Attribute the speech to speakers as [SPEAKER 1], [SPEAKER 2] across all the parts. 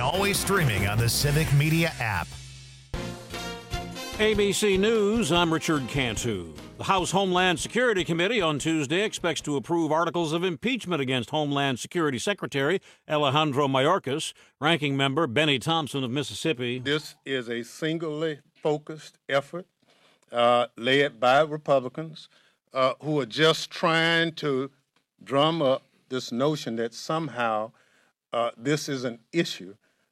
[SPEAKER 1] always streaming on the Civic Media app.
[SPEAKER 2] ABC News, I'm Richard Cantu. The House Homeland Security Committee on Tuesday expects to approve articles of impeachment against Homeland Security Secretary Alejandro Mayorkas, Ranking Member Benny Thompson of Mississippi.
[SPEAKER 3] This is a singly focused effort led by Republicans who are just trying to drum up this notion that somehow this is an issue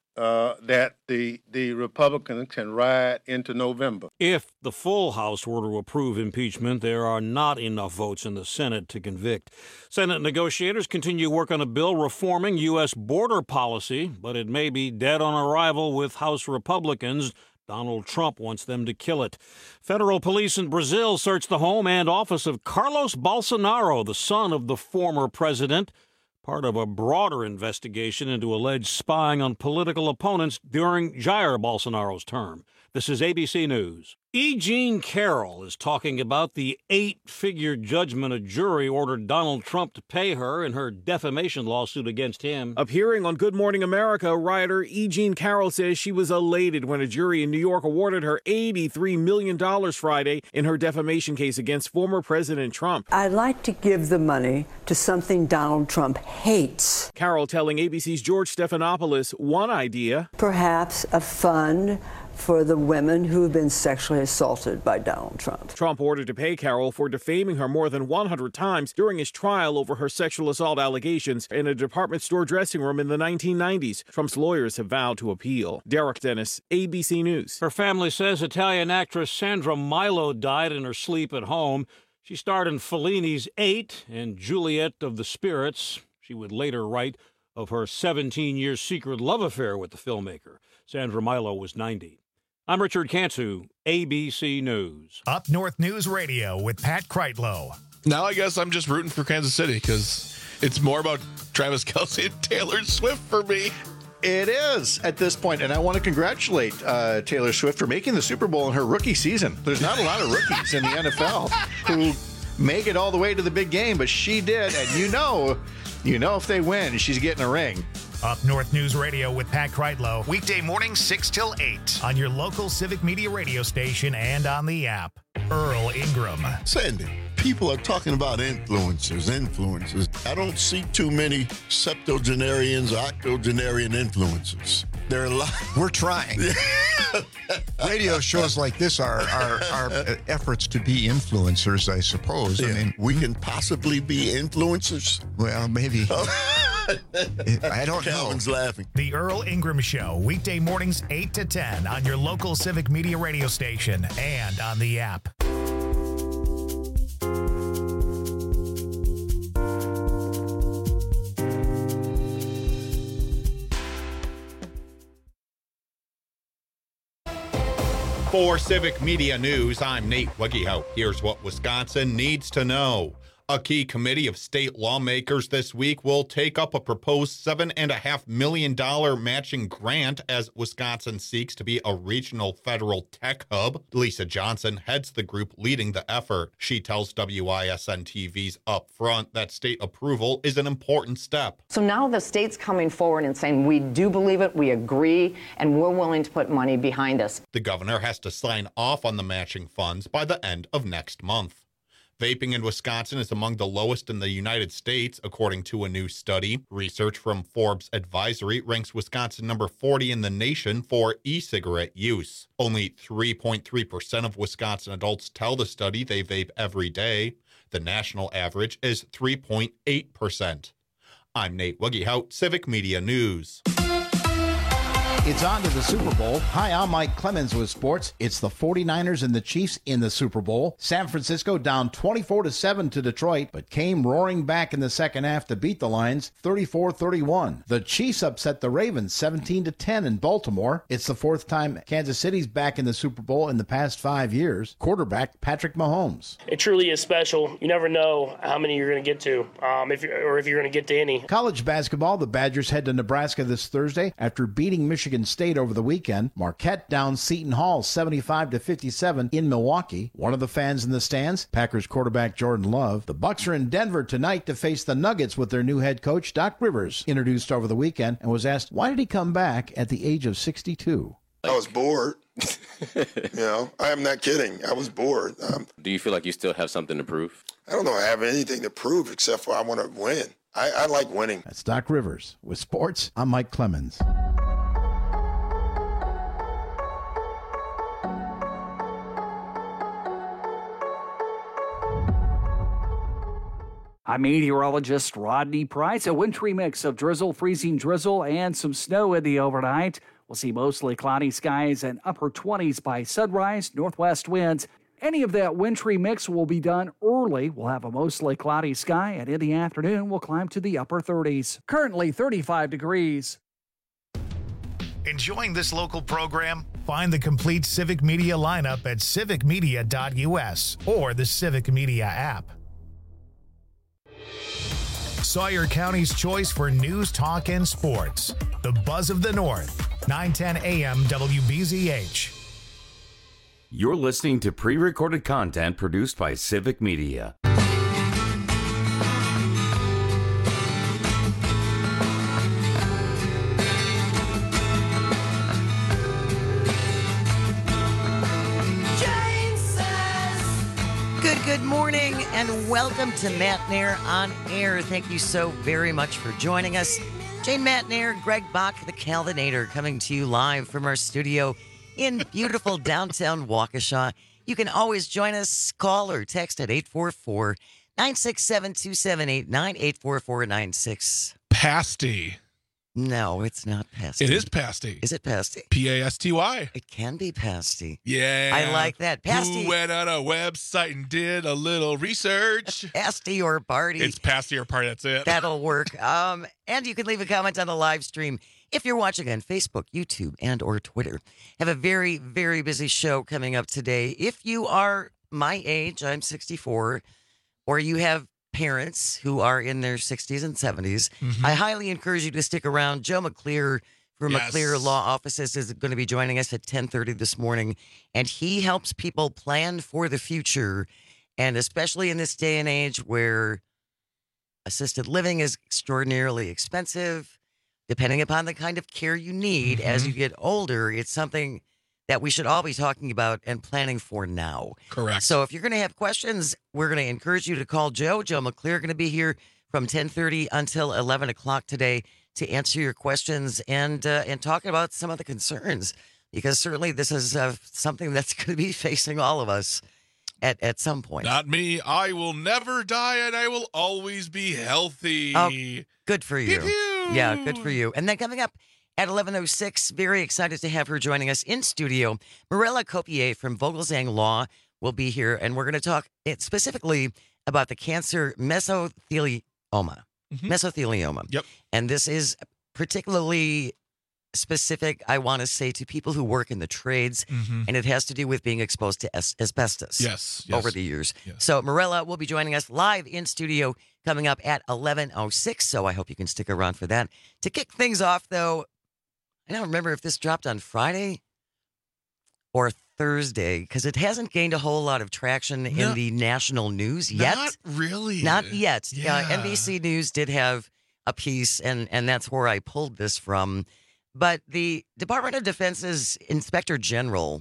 [SPEAKER 3] that the Republicans can ride into November.
[SPEAKER 2] If the full House were to approve impeachment, there are not enough votes in the Senate to convict. Senate negotiators continue work on a bill reforming U.S. border policy, but it may be dead on arrival with House Republicans. Donald Trump wants them to kill it. Federal police in Brazil searched the home and office of Carlos Bolsonaro, the son of the former president, part of a broader investigation into alleged spying on political opponents during Jair Bolsonaro's term. This is ABC News. E. Jean Carroll is talking about the 8-figure judgment a jury ordered Donald Trump to pay her in her defamation lawsuit against him.
[SPEAKER 4] Appearing on Good Morning America, writer E. Jean Carroll says she was elated when a jury in New York awarded her $83 million Friday in her defamation case against former President Trump.
[SPEAKER 5] I'd like to give the money to something Donald Trump hates.
[SPEAKER 4] Carroll telling ABC's George Stephanopoulos one idea.
[SPEAKER 5] Perhaps a fund for the women who have been sexually assaulted by Donald Trump.
[SPEAKER 4] Trump ordered to pay Carroll for defaming her more than 100 times during his trial over her sexual assault allegations in a department store dressing room in the 1990s. Trump's lawyers have vowed to appeal. Derek Dennis, ABC News.
[SPEAKER 2] Her family says Italian actress Sandra Milo died in her sleep at home. She starred in Fellini's 8 and Juliet of the Spirits. She would later write of her 17-year secret love affair with the filmmaker. Sandra Milo was 90. I'm Richard Cantu, ABC News.
[SPEAKER 1] Up North News Radio with Pat Kreitlow.
[SPEAKER 6] Now I guess I'm just rooting for Kansas City because it's more about Travis Kelce and Taylor Swift for me.
[SPEAKER 7] It is at this point, and I want to congratulate Taylor Swift for making the Super Bowl in her rookie season. There's not a lot of rookies in the NFL who make it all the way to the big game, but she did, and you know if they win, she's getting a ring.
[SPEAKER 1] Up North News Radio with Pat Kreitlow. Weekday mornings 6 till 8 on your local Civic Media radio station and on the app. Earl Ingram.
[SPEAKER 8] Sandy, people are talking about influencers. I don't see too many septuagenarians or octogenarian influencers. There are a lot.
[SPEAKER 9] We're trying. Radio shows like this are efforts to be influencers, I suppose.
[SPEAKER 8] Yeah.
[SPEAKER 9] I mean,
[SPEAKER 8] we can possibly be influencers.
[SPEAKER 9] Well, maybe. I don't know.
[SPEAKER 8] Calvin's laughing.
[SPEAKER 1] The Earl Ingram Show, weekday mornings 8 to 10 on your local Civic Media radio station and on the app.
[SPEAKER 10] For Civic Media News, I'm Nate Weggehout. Here's what Wisconsin needs to know. A key committee of state lawmakers this week will take up a proposed $7.5 million matching grant as Wisconsin seeks to be a regional federal tech hub. Lisa Johnson heads the group leading the effort. She tells WISN TV's Upfront that state approval is an important step.
[SPEAKER 11] So now the state's coming forward and saying, we do believe it, we agree, and we're willing to put money behind us.
[SPEAKER 10] The governor has to sign off on the matching funds by the end of next month. Vaping in Wisconsin is among the lowest in the United States, according to a new study. Research from Forbes Advisory ranks Wisconsin number 40 in the nation for e-cigarette use. Only 3.3% of Wisconsin adults tell the study they vape every day. The national average is 3.8%. I'm Nate Weggehout, Civic Media News.
[SPEAKER 12] It's on to the Super Bowl. Hi, I'm Mike Clemens with sports. It's the 49ers and the Chiefs in the Super Bowl. San Francisco down 24-7 to Detroit, but came roaring back in the second half to beat the Lions 34-31. The Chiefs upset the Ravens 17-10 in Baltimore. It's the fourth time Kansas City's back in the Super Bowl in the past 5 years. Quarterback Patrick Mahomes.
[SPEAKER 13] It truly is special. You never know how many you're going to get to, if you're going to get to any.
[SPEAKER 12] College basketball, the Badgers head to Nebraska this Thursday after beating Michigan Michigan State over the weekend. Marquette down Seton Hall 75-57 in Milwaukee. One of the fans in the stands, Packers quarterback Jordan Love. The Bucs are in Denver tonight to face the Nuggets with their new head coach, Doc Rivers, introduced over the weekend and was asked, why did he come back at the age of 62?
[SPEAKER 14] I was bored. I am not kidding. I was bored.
[SPEAKER 15] Do you feel like you still have something to prove?
[SPEAKER 14] I don't know I have anything to prove except for I want to win. I like winning.
[SPEAKER 12] That's Doc Rivers. With sports, I'm Mike Clemens.
[SPEAKER 16] I'm meteorologist Rodney Price. A wintry mix of drizzle, freezing drizzle, and some snow in the overnight. We'll see mostly cloudy skies and upper 20s by sunrise, northwest winds. Any of that wintry mix will be done early. We'll have a mostly cloudy sky, and in the afternoon, we'll climb to the upper 30s. Currently 35 degrees.
[SPEAKER 1] Enjoying this local program? Find the complete Civic Media lineup at civicmedia.us or the Civic Media app. Sawyer County's choice for news, talk, and sports. The Buzz of the North, 910 AM WBZH.
[SPEAKER 17] You're listening to pre-recorded content produced by Civic Media.
[SPEAKER 18] Good morning and welcome to Matt Nair on Air. Thank you so very much for joining us. Jane Matt Nair, Greg Bach, the Calvinator, coming to you live from our studio in beautiful downtown Waukesha. You can always join us, call or text at 844-967-2789, 844-96.
[SPEAKER 6] Pasty.
[SPEAKER 18] No, it's not pasty.
[SPEAKER 6] It is pasty.
[SPEAKER 18] Is it pasty?
[SPEAKER 6] P-A-S-T-Y.
[SPEAKER 18] It can be pasty.
[SPEAKER 6] Yeah.
[SPEAKER 18] I like that. Pasty.
[SPEAKER 6] Who went on a website and did a little research.
[SPEAKER 18] Pasty or party.
[SPEAKER 6] It's pasty or party, that's it.
[SPEAKER 18] That'll work. And you can leave a comment on the live stream if you're watching on Facebook, YouTube, and or Twitter. Have a very, very busy show coming up today. If you are my age, I'm 64, or you have parents who are in their 60s and 70s, I highly encourage you to stick around. Joe McClear from McClear Law Offices is going to be joining us at 10:30 this morning, and he helps people plan for the future, and especially in this day and age where assisted living is extraordinarily expensive, depending upon the kind of care you need as you get older. It's something that we should all be talking about and planning for now.
[SPEAKER 6] Correct.
[SPEAKER 18] So if you're going to have questions, we're going to encourage you to call Joe. Joe McClear going to be here from 10:30 until 11 o'clock today to answer your questions and talk about some of the concerns, because certainly this is something that's going to be facing all of us at some point.
[SPEAKER 6] Not me. I will never die and I will always be healthy.
[SPEAKER 18] Oh, good for you.
[SPEAKER 6] Pew-pew.
[SPEAKER 18] Yeah, good for you. And then coming up at 11:06, very excited to have her joining us in studio. Mirella Copier from Vogelzang Law will be here, and we're going to talk specifically about the cancer mesothelioma. Mesothelioma.
[SPEAKER 6] Yep.
[SPEAKER 18] And this is particularly specific, I want to say, to people who work in the trades, and it has to do with being exposed to asbestos over the years.
[SPEAKER 6] Yes.
[SPEAKER 18] So Mirella will be joining us live in studio coming up at 11:06, so I hope you can stick around for that. To kick things off, though, I don't remember if this dropped on Friday or Thursday, because it hasn't gained a whole lot of traction in the national news yet.
[SPEAKER 6] Not really.
[SPEAKER 18] Not yet.
[SPEAKER 6] Yeah.
[SPEAKER 18] NBC News did have a piece, and that's where I pulled this from. But the Department of Defense's Inspector General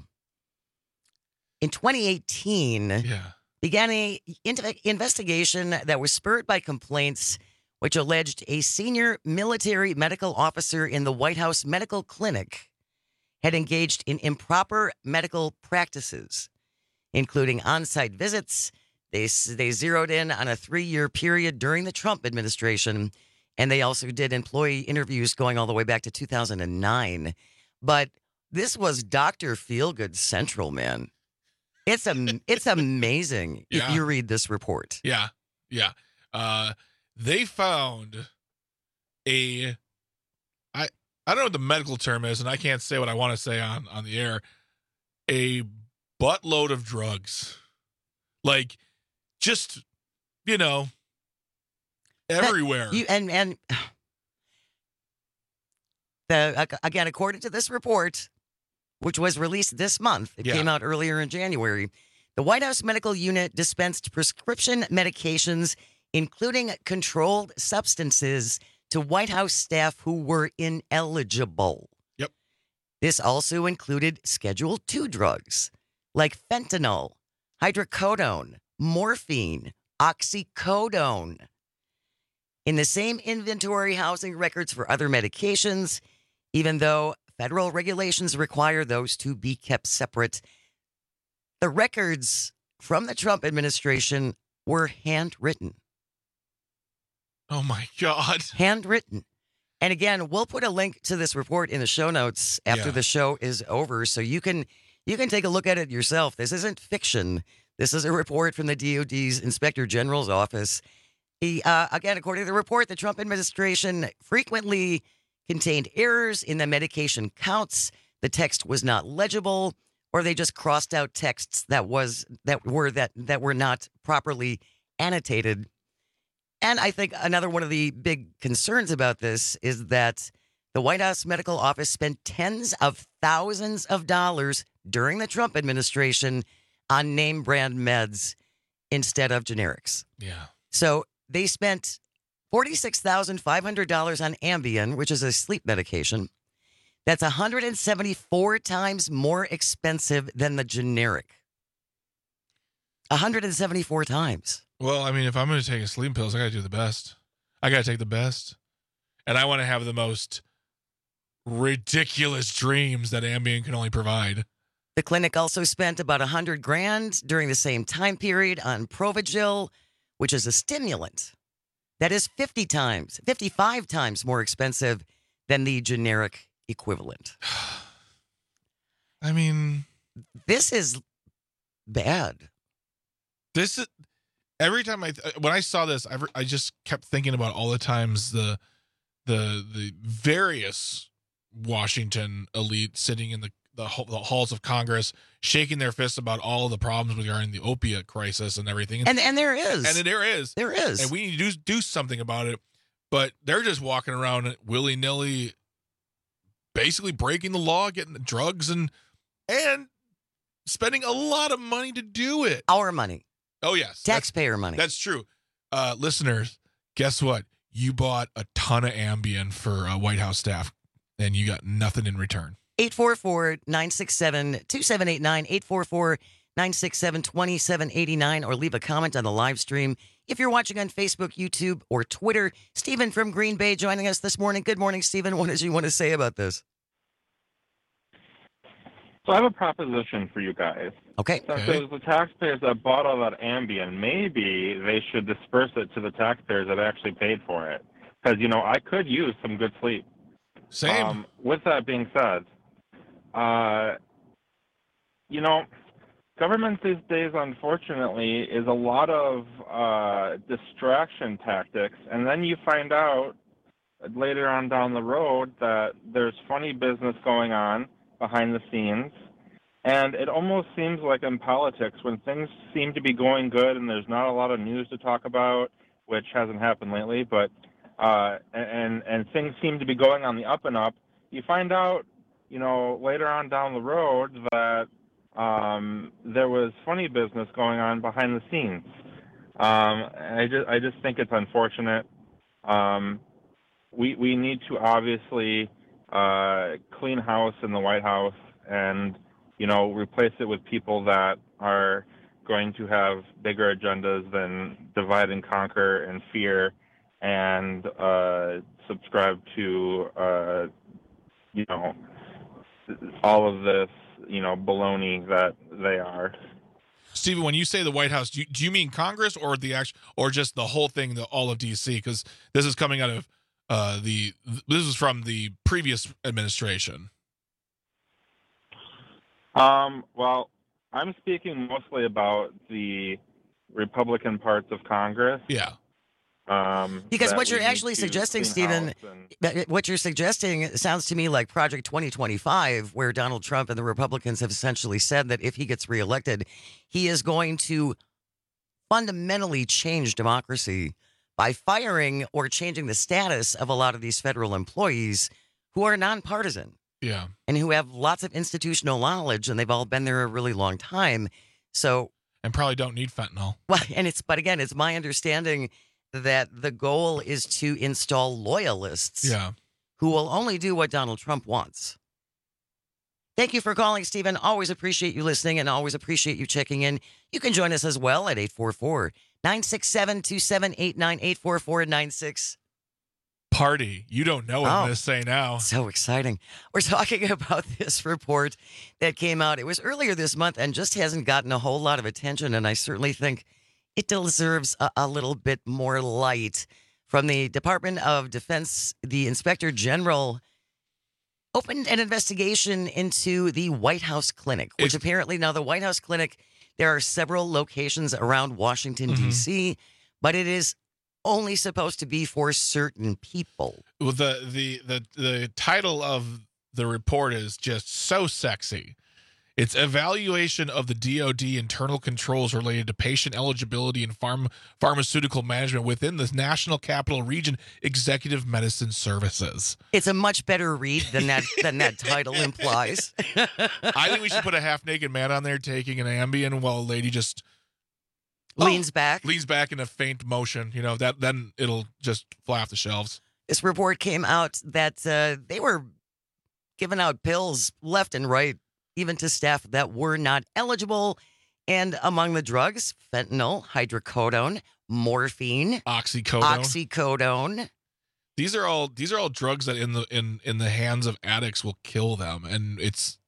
[SPEAKER 18] in 2018 began an investigation that was spurred by complaints which alleged a senior military medical officer in the White House Medical Clinic had engaged in improper medical practices, including on-site visits. They zeroed in on a 3-year period during the Trump administration, and they also did employee interviews going all the way back to 2009. But this was Dr. Feelgood Central, man. It's amazing if you read this report.
[SPEAKER 6] Yeah. They found I don't know what the medical term is, and I can't say what I want to say on the air, a buttload of drugs. Like, just, everywhere.
[SPEAKER 18] Again, according to this report, which was released this month, it came out earlier in January, the White House Medical Unit dispensed prescription medications, including controlled substances, to White House staff who were ineligible.
[SPEAKER 6] Yep.
[SPEAKER 18] This also included Schedule II drugs like fentanyl, hydrocodone, morphine, oxycodone. In the same inventory housing records for other medications, even though federal regulations require those to be kept separate, the records from the Trump administration were handwritten.
[SPEAKER 6] Oh, my God.
[SPEAKER 18] Handwritten. And again, we'll put a link to this report in the show notes after the show is over, so you can take a look at it yourself. This isn't fiction. This is a report from the DOD's Inspector General's office. Again, according to the report, the Trump administration frequently contained errors in the medication counts. The text was not legible, or they just crossed out texts that were not properly annotated. And I think another one of the big concerns about this is that the White House Medical Office spent tens of thousands of dollars during the Trump administration on name brand meds instead of generics.
[SPEAKER 6] Yeah.
[SPEAKER 18] So they spent $46,500 on Ambien, which is a sleep medication. That's 174 times more expensive than the generic. 174 times.
[SPEAKER 6] Well, I mean, if I'm going to take a sleep pills, I got to do the best. I got to take the best. And I want to have the most ridiculous dreams that Ambien can only provide.
[SPEAKER 18] The clinic also spent about $100,000 during the same time period on Provigil, which is a stimulant that is 55 times more expensive than the generic equivalent.
[SPEAKER 6] I mean,
[SPEAKER 18] this is bad.
[SPEAKER 6] This is every time when I saw this, I just kept thinking about all the times the various Washington elite sitting in the halls of Congress, shaking their fists about all the problems regarding the opiate crisis and everything.
[SPEAKER 18] And there is.
[SPEAKER 6] And there is. And we need to do something about it. But they're just walking around willy-nilly, basically breaking the law, getting the drugs and spending a lot of money to do it.
[SPEAKER 18] Our money.
[SPEAKER 6] Oh, yes.
[SPEAKER 18] Taxpayer money.
[SPEAKER 6] That's true. Listeners, guess what? You bought a ton of Ambien for White House staff, and you got nothing in return.
[SPEAKER 18] 844-967-2789, 844-967-2789, or leave a comment on the live stream. If you're watching on Facebook, YouTube, or Twitter, Stephen from Green Bay joining us this morning. Good morning, Stephen. What did you want to say about this?
[SPEAKER 19] So I have a proposition for you guys.
[SPEAKER 18] Okay.
[SPEAKER 19] So if it was the taxpayers that bought all that Ambien, maybe they should disperse it to the taxpayers that actually paid for it. Because, I could use some good sleep.
[SPEAKER 6] Same.
[SPEAKER 19] With that being said, government these days, unfortunately, is a lot of distraction tactics. And then you find out later on down the road that there's funny business going on behind the scenes. And it almost seems like in politics, when things seem to be going good and there's not a lot of news to talk about, which hasn't happened lately, but and things seem to be going on the up and up, you find out, later on down the road that there was funny business going on behind the scenes. I just think it's unfortunate. We need to obviously clean house in the White House and, replace it with people that are going to have bigger agendas than divide and conquer and fear and subscribe to, all of this, baloney that they are.
[SPEAKER 6] Stephen, when you say the White House, do you mean Congress or or just the whole thing, all of D.C.? Because this is coming out of this is from the previous administration.
[SPEAKER 19] Well, I'm speaking mostly about the Republican parts of Congress.
[SPEAKER 6] Yeah.
[SPEAKER 18] Because what you're actually suggesting, Stephen, what you're suggesting sounds to me like Project 2025, where Donald Trump and the Republicans have essentially said that if he gets reelected, he is going to fundamentally change democracy by firing or changing the status of a lot of these federal employees who are nonpartisan.
[SPEAKER 6] Yeah.
[SPEAKER 18] And who have lots of institutional knowledge, and they've all been there a really long time. So,
[SPEAKER 6] and probably don't need fentanyl.
[SPEAKER 18] Well, but again, it's my understanding that the goal is to install loyalists who will only do what Donald Trump wants. Thank you for calling, Stephen. Always appreciate you listening and always appreciate you checking in. You can join us as well at 844-967-2789, 844-96.
[SPEAKER 6] Party. You don't know what I'm going to say now.
[SPEAKER 18] So exciting. We're talking about this report that came out. It was earlier this month and just hasn't gotten a whole lot of attention. And I certainly think it deserves a little bit more light. From the Department of Defense, the Inspector General opened an investigation into the White House Clinic, which apparently now the White House Clinic, there are several locations around Washington, D.C., but it is only supposed to be for certain people.
[SPEAKER 6] Well, the title of the report is just so sexy. It's evaluation of the DoD internal controls related to patient eligibility and pharmaceutical management within the National Capital Region Executive Medicine Services.
[SPEAKER 18] It's a much better read than that title implies.
[SPEAKER 6] I think we should put a half-naked man on there taking an Ambien while a lady just
[SPEAKER 18] leans back
[SPEAKER 6] in a faint motion. You know, that then it'll just fly off the shelves.
[SPEAKER 18] This report came out that they were giving out pills left and right, even to staff that were not eligible. And among the drugs, fentanyl, hydrocodone, morphine, oxycodone.
[SPEAKER 6] These are all drugs that in the hands of addicts will kill them. And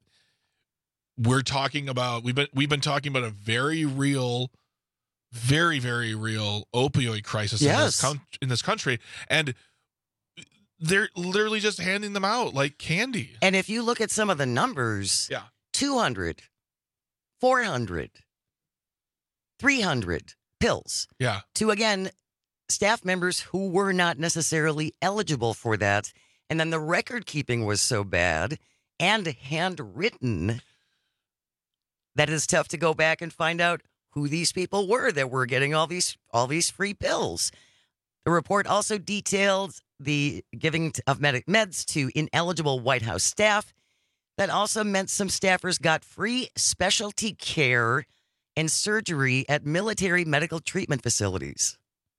[SPEAKER 6] we've been talking about a very real, very, very real opioid crisis in this country. And they're literally just handing them out like candy.
[SPEAKER 18] And if you look at some of the numbers, 200, 400, 300 pills.
[SPEAKER 6] Yeah.
[SPEAKER 18] To, again, staff members who were not necessarily eligible for that. And then the record keeping was so bad and handwritten that it's tough to go back and find out who these people were that were getting all these free pills. The report also detailed the giving of meds to ineligible White House staff. That also meant some staffers got free specialty care and surgery at military medical treatment facilities.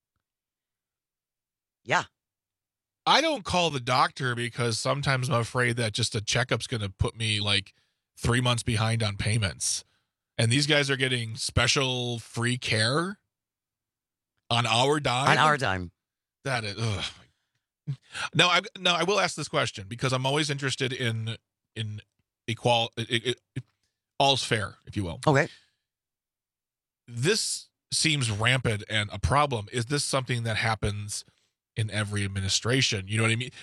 [SPEAKER 18] Yeah.
[SPEAKER 6] I don't call the doctor because sometimes I'm afraid that just a checkup's going to put me like 3 months behind on payments. And these guys are getting special free care on our dime.
[SPEAKER 18] On our dime.
[SPEAKER 6] That is. Ugh. Now I will ask this question because I'm always interested in all's fair, if you will.
[SPEAKER 18] Okay.
[SPEAKER 6] This seems rampant and a problem. Is this something that happens in every administration? You know what I mean?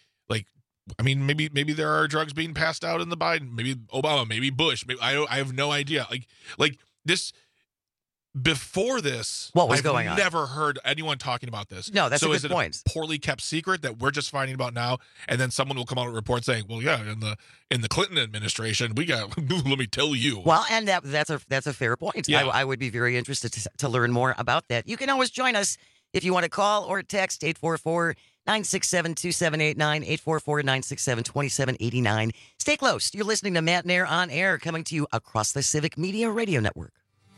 [SPEAKER 6] Maybe there are drugs being passed out in the Biden, maybe Obama, maybe Bush. Maybe, I have no idea. Like this. Before this,
[SPEAKER 18] what was going on?
[SPEAKER 6] I've never heard anyone talking about this.
[SPEAKER 18] No, that's a good
[SPEAKER 6] is it
[SPEAKER 18] point.
[SPEAKER 6] A poorly kept secret that we're just finding about now, and then someone will come out with a report saying, "Well, yeah, in the Clinton administration, we got." Let me tell you.
[SPEAKER 18] Well, and that's a fair point. Yeah. I would be very interested to learn more about that. You can always join us if you want to call or text 844-967-2789, 844-967-2789. Stay close. You're listening to Matt Nair on Air, coming to you across the Civic Media Radio Network.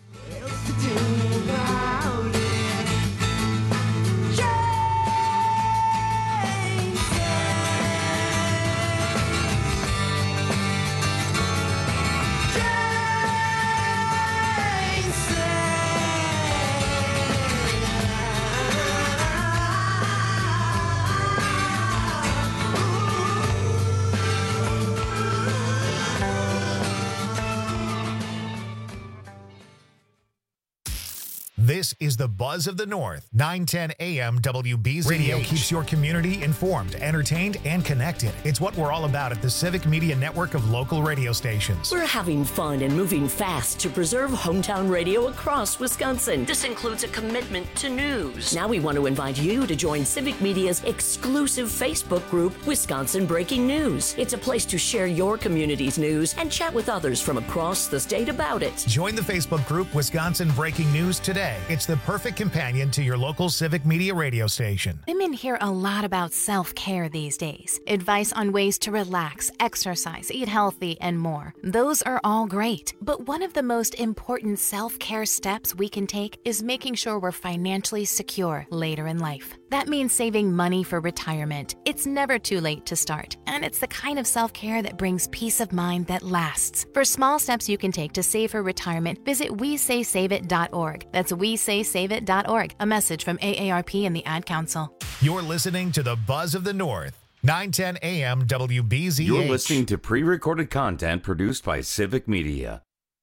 [SPEAKER 1] This is the Buzz of the North. 910 AM WBZH. Radio keeps your community informed, entertained, and connected. It's what we're all about at the Civic Media Network of local radio stations.
[SPEAKER 20] We're having fun and moving fast to preserve hometown radio across Wisconsin. This includes a commitment to news. Now we want to invite you to join Civic Media's exclusive Facebook group, Wisconsin Breaking News. It's a place to share your community's news and chat with others from across the state about it.
[SPEAKER 1] Join the Facebook group Wisconsin Breaking News today It's the perfect companion to your local Civic Media radio station.
[SPEAKER 21] Women hear a lot about self-care these days. Advice on ways to relax, exercise, eat healthy, and more. Those are all great. But one of the most important self-care steps we can take is making sure we're financially secure later in life. That means saving money for retirement. It's never too late to start, and it's the kind of self-care that brings peace of mind that lasts. For small steps you can take to save for retirement, visit WeSaySaveIt.org. That's WeSaySaveIt.org. A message from AARP and the Ad Council.
[SPEAKER 1] You're listening to the Buzz of the North, 910 AM WBZH.
[SPEAKER 17] You're listening to pre-recorded content produced by Civic Media.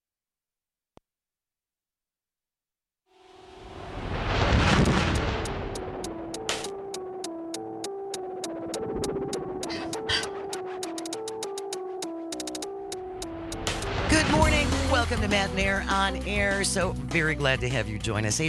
[SPEAKER 18] Good morning. Welcome to Matt and Air on Air. So very glad to have you join us.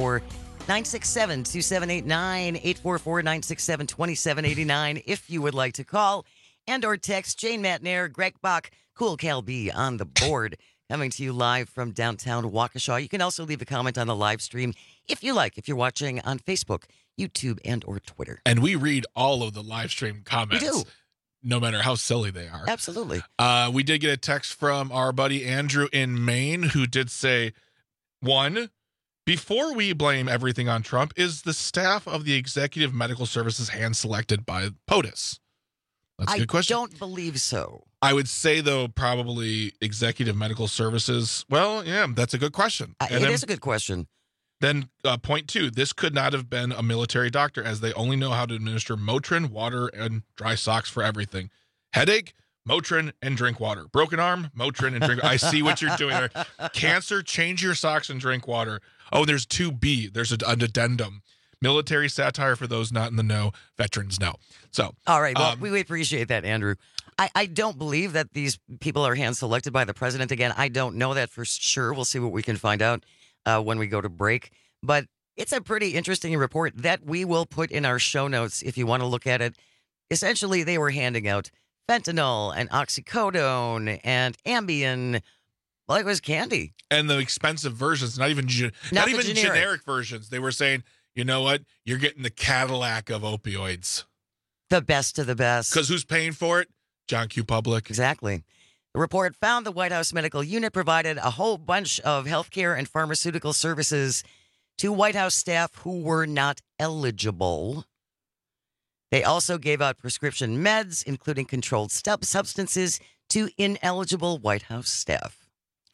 [SPEAKER 18] 844-967-2789, 844-967-2789 if you would like to call and or text. Jane, Matt and Air, Greg Bach, Cool Cal B on the board, coming to you live from downtown Waukesha. You can also leave a comment on the live stream if you like, if you're watching on Facebook, YouTube, and or Twitter.
[SPEAKER 6] And we read all of the live stream comments.
[SPEAKER 18] We do.
[SPEAKER 6] No matter how silly they are.
[SPEAKER 18] Absolutely.
[SPEAKER 6] We did get a text from our buddy Andrew in Maine who did say, one, before we blame everything on Trump, is the staff of the Executive Medical Services hand-selected by POTUS? That's a good question.
[SPEAKER 18] I don't believe so.
[SPEAKER 6] I would say, though, probably Executive Medical Services. Well, yeah, that's a good question.
[SPEAKER 18] It is a good question.
[SPEAKER 6] Then point two, this could not have been a military doctor as they only know how to administer Motrin, water, and dry socks for everything. Headache, Motrin, and drink water. Broken arm, Motrin, and drink. I see what you're doing there. Cancer, change your socks and drink water. Oh, there's 2B. There's an addendum. Military satire for those not in the know. Veterans know. So,
[SPEAKER 18] all right. Well, we appreciate that, Andrew. I don't believe that these people are hand-selected by the president. Again, I don't know that for sure. We'll see what we can find out when we go to break. But it's a pretty interesting report that we will put in our show notes if you want to look at it. Essentially, they were handing out fentanyl and oxycodone and Ambien like it was candy.
[SPEAKER 6] And the expensive versions, not even generic versions. They were saying, you know what? You're getting the Cadillac of opioids.
[SPEAKER 18] The best of the best.
[SPEAKER 6] Because who's paying for it? John Q. Public.
[SPEAKER 18] Exactly. The report found the White House Medical Unit provided a whole bunch of healthcare and pharmaceutical services to White House staff who were not eligible. They also gave out prescription meds, including controlled substances, to ineligible White House staff.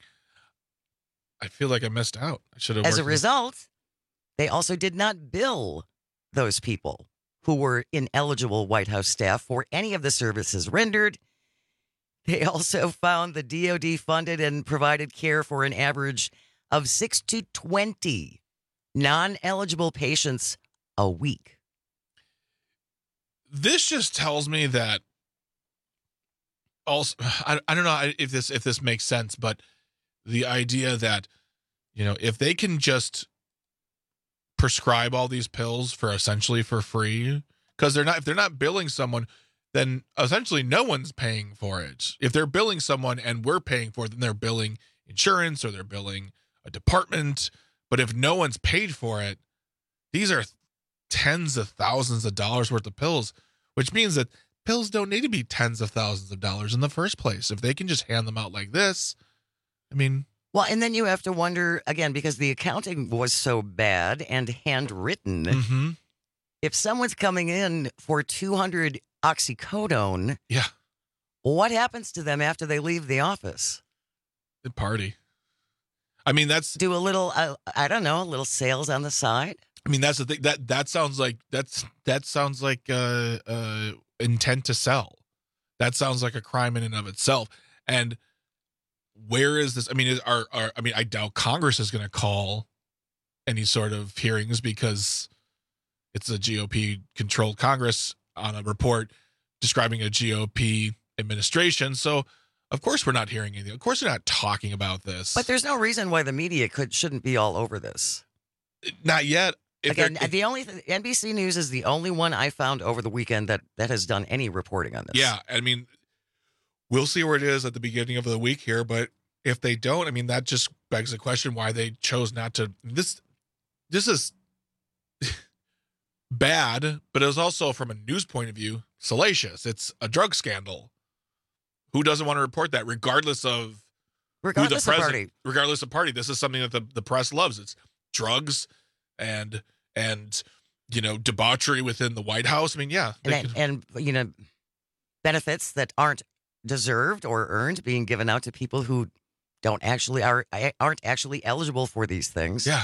[SPEAKER 6] I feel like I missed out. I should have.
[SPEAKER 18] As a result, they also did not bill those people who were ineligible White House staff for any of the services rendered. They also found the DOD funded and provided care for an average of 6 to 20 non-eligible patients a week.
[SPEAKER 6] This just tells me that also, I don't know if this makes sense, but the idea that, you know, if they can just prescribe all these pills for essentially for free, because if they're not billing someone, then essentially no one's paying for it. If they're billing someone and we're paying for it, then they're billing insurance or they're billing a department. But if no one's paid for it, these are tens of thousands of dollars worth of pills, which means that pills don't need to be tens of thousands of dollars in the first place. If they can just hand them out like this, I mean.
[SPEAKER 18] Well, and then you have to wonder, again, because the accounting was so bad and handwritten, if someone's coming in for 200 oxycodone,
[SPEAKER 6] yeah,
[SPEAKER 18] what happens to them after they leave the office?
[SPEAKER 6] The party. I mean, that's
[SPEAKER 18] do a little, I don't know, a little sales on the side.
[SPEAKER 6] I mean, that's the thing that sounds like intent to sell. That sounds like a crime in and of itself. And where is this? I mean, I doubt Congress is going to call any sort of hearings because it's a GOP controlled Congress on a report describing a GOP administration. So, of course, we're not hearing anything. Of course, they're not talking about this.
[SPEAKER 18] But there's no reason why the media shouldn't be all over this.
[SPEAKER 6] Not yet.
[SPEAKER 18] The only NBC News is the only one I found over the weekend that has done any reporting on this.
[SPEAKER 6] Yeah, I mean, we'll see where it is at the beginning of the week here. But if they don't, I mean, that just begs the question why they chose not to. this is bad, but it was also, from a news point of view, salacious. It's a drug scandal. Who doesn't want to report that, regardless of
[SPEAKER 18] regardless of party?
[SPEAKER 6] Regardless of party, this is something that the press loves. It's drugs and debauchery within the White House. I mean, yeah,
[SPEAKER 18] and benefits that aren't deserved or earned being given out to people who aren't actually eligible for these things.
[SPEAKER 6] Yeah.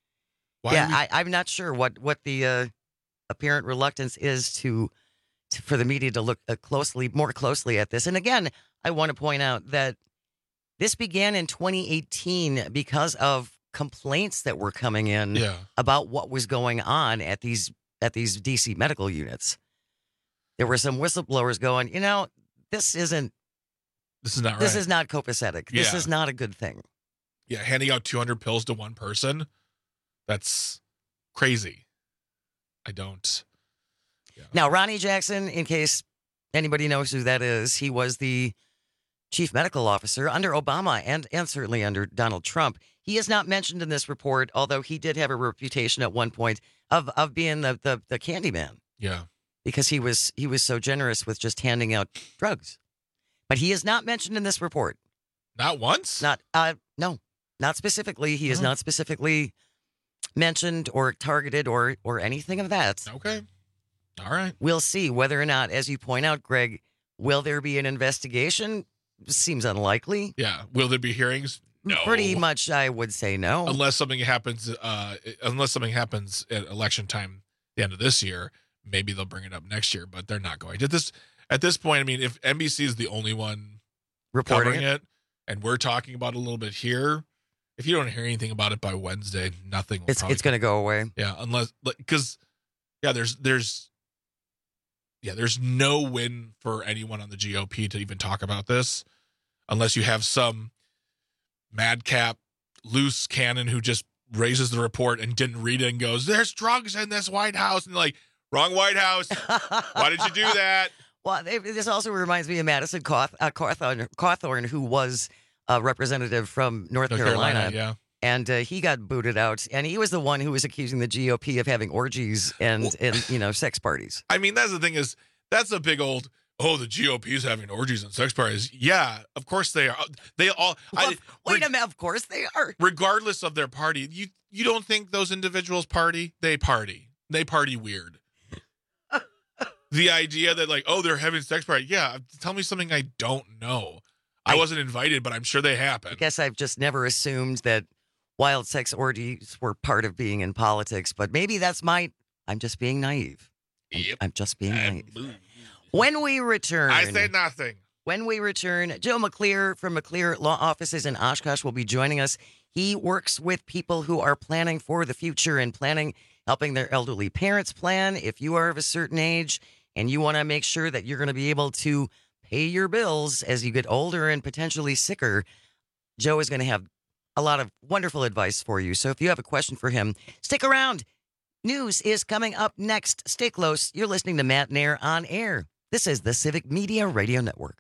[SPEAKER 18] I'm not sure what the apparent reluctance is for the media to look more closely at this. And again, I want to point out that this began in 2018 because of complaints that were coming in about what was going on at these DC medical units. There were some whistleblowers going, this is not right. This is not copacetic. This is not a good thing.
[SPEAKER 6] Yeah, handing out 200 pills to one person, that's crazy. I don't. Yeah.
[SPEAKER 18] Now, Ronnie Jackson, in case anybody knows who that is, he was the chief medical officer under Obama and certainly under Donald Trump. He is not mentioned in this report, although he did have a reputation at one point of being the candy man.
[SPEAKER 6] Yeah.
[SPEAKER 18] Because he was so generous with just handing out drugs. But he is not mentioned in this report.
[SPEAKER 6] Not once?
[SPEAKER 18] No, not specifically. He is not specifically mentioned or targeted or anything of that.
[SPEAKER 6] Okay. All right.
[SPEAKER 18] We'll see whether or not, as you point out, Greg, will there be an investigation? Seems unlikely.
[SPEAKER 6] Yeah. Will there be hearings? No.
[SPEAKER 18] Pretty much, I would say no.
[SPEAKER 6] Unless something happens at election time, the end of this year, maybe they'll bring it up next year, but they're not going to. At this point, I mean, if NBC is the only one
[SPEAKER 18] reporting
[SPEAKER 6] it, and we're talking about it a little bit here, if you don't hear anything about it by Wednesday, nothing.
[SPEAKER 18] It's going to go away.
[SPEAKER 6] Yeah, unless because there's no win for anyone on the GOP to even talk about this, unless you have some madcap loose cannon who just raises the report and didn't read it and goes, "There's drugs in this White House," and like, wrong White House. Why did you do that?
[SPEAKER 18] Well, this also reminds me of Madison Cawthorn, who was a representative from North Carolina.
[SPEAKER 6] Yeah.
[SPEAKER 18] And he got booted out. And he was the one who was accusing the GOP of having orgies and sex parties.
[SPEAKER 6] I mean, that's the thing is, that's a big old, the GOP is having orgies and sex parties. Yeah, of course they are. They all.
[SPEAKER 18] Wait a minute, of course they are.
[SPEAKER 6] Regardless of their party. You don't think those individuals party? They party. They party weird. The idea that they're having sex party. Yeah, tell me something I don't know. I wasn't invited, but I'm sure they happen.
[SPEAKER 18] I guess I've just never assumed that wild sex orgies were part of being in politics, but maybe I'm just being naive.
[SPEAKER 6] Yep.
[SPEAKER 18] I'm just being naive. When we return.
[SPEAKER 6] I say nothing.
[SPEAKER 18] When we return, Joe McClear from McClear Law Offices in Oshkosh will be joining us. He works with people who are planning for the future and helping their elderly parents plan. If you are of a certain age and you want to make sure that you're going to be able to pay your bills as you get older and potentially sicker, Joe is going to have a lot of wonderful advice for you. So if you have a question for him, stick around. News is coming up next. Stay close. You're listening to Matt Nair on Air. This is the Civic Media Radio Network.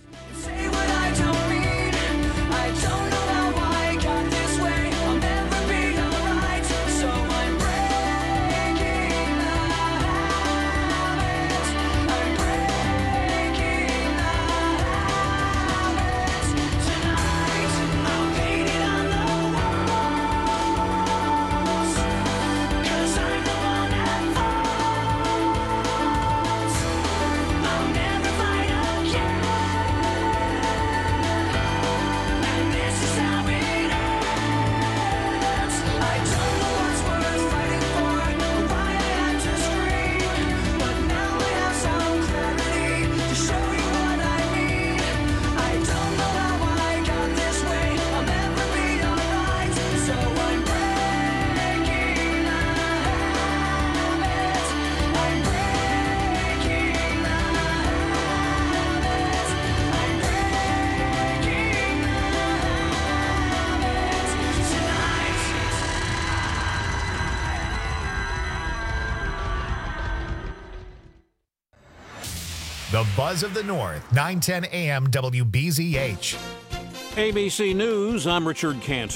[SPEAKER 1] The Buzz of the North, 910 AM WBZH.
[SPEAKER 2] ABC News, I'm Richard Cantu.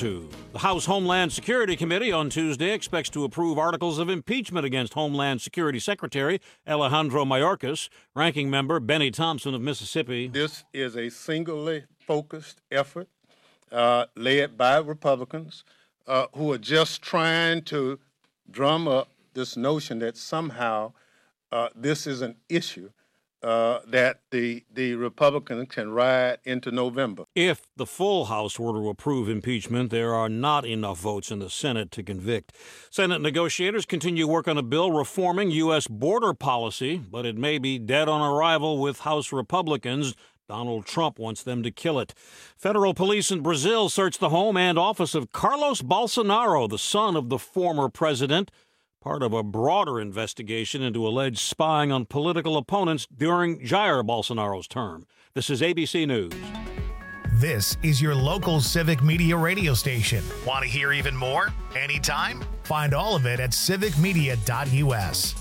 [SPEAKER 2] The House Homeland Security Committee on Tuesday expects to approve articles of impeachment against Homeland Security Secretary Alejandro Mayorkas. Ranking member Benny Thompson of Mississippi.
[SPEAKER 3] This is a singly focused effort led by Republicans who are just trying to drum up this notion that somehow this is an issue that the Republicans can ride into November.
[SPEAKER 2] If the full House were to approve impeachment, there are not enough votes in the Senate to convict. Senate negotiators continue work on a bill reforming U.S. border policy, but it may be dead on arrival with House Republicans. Donald Trump wants them to kill it. Federal police in Brazil searched the home and office of Carlos Bolsonaro, the son of the former president, part of a broader investigation into alleged spying on political opponents during Jair Bolsonaro's term. This is ABC News.
[SPEAKER 1] This is your local Civic Media radio station. Want to hear even more? Anytime? Find all of it at civicmedia.us.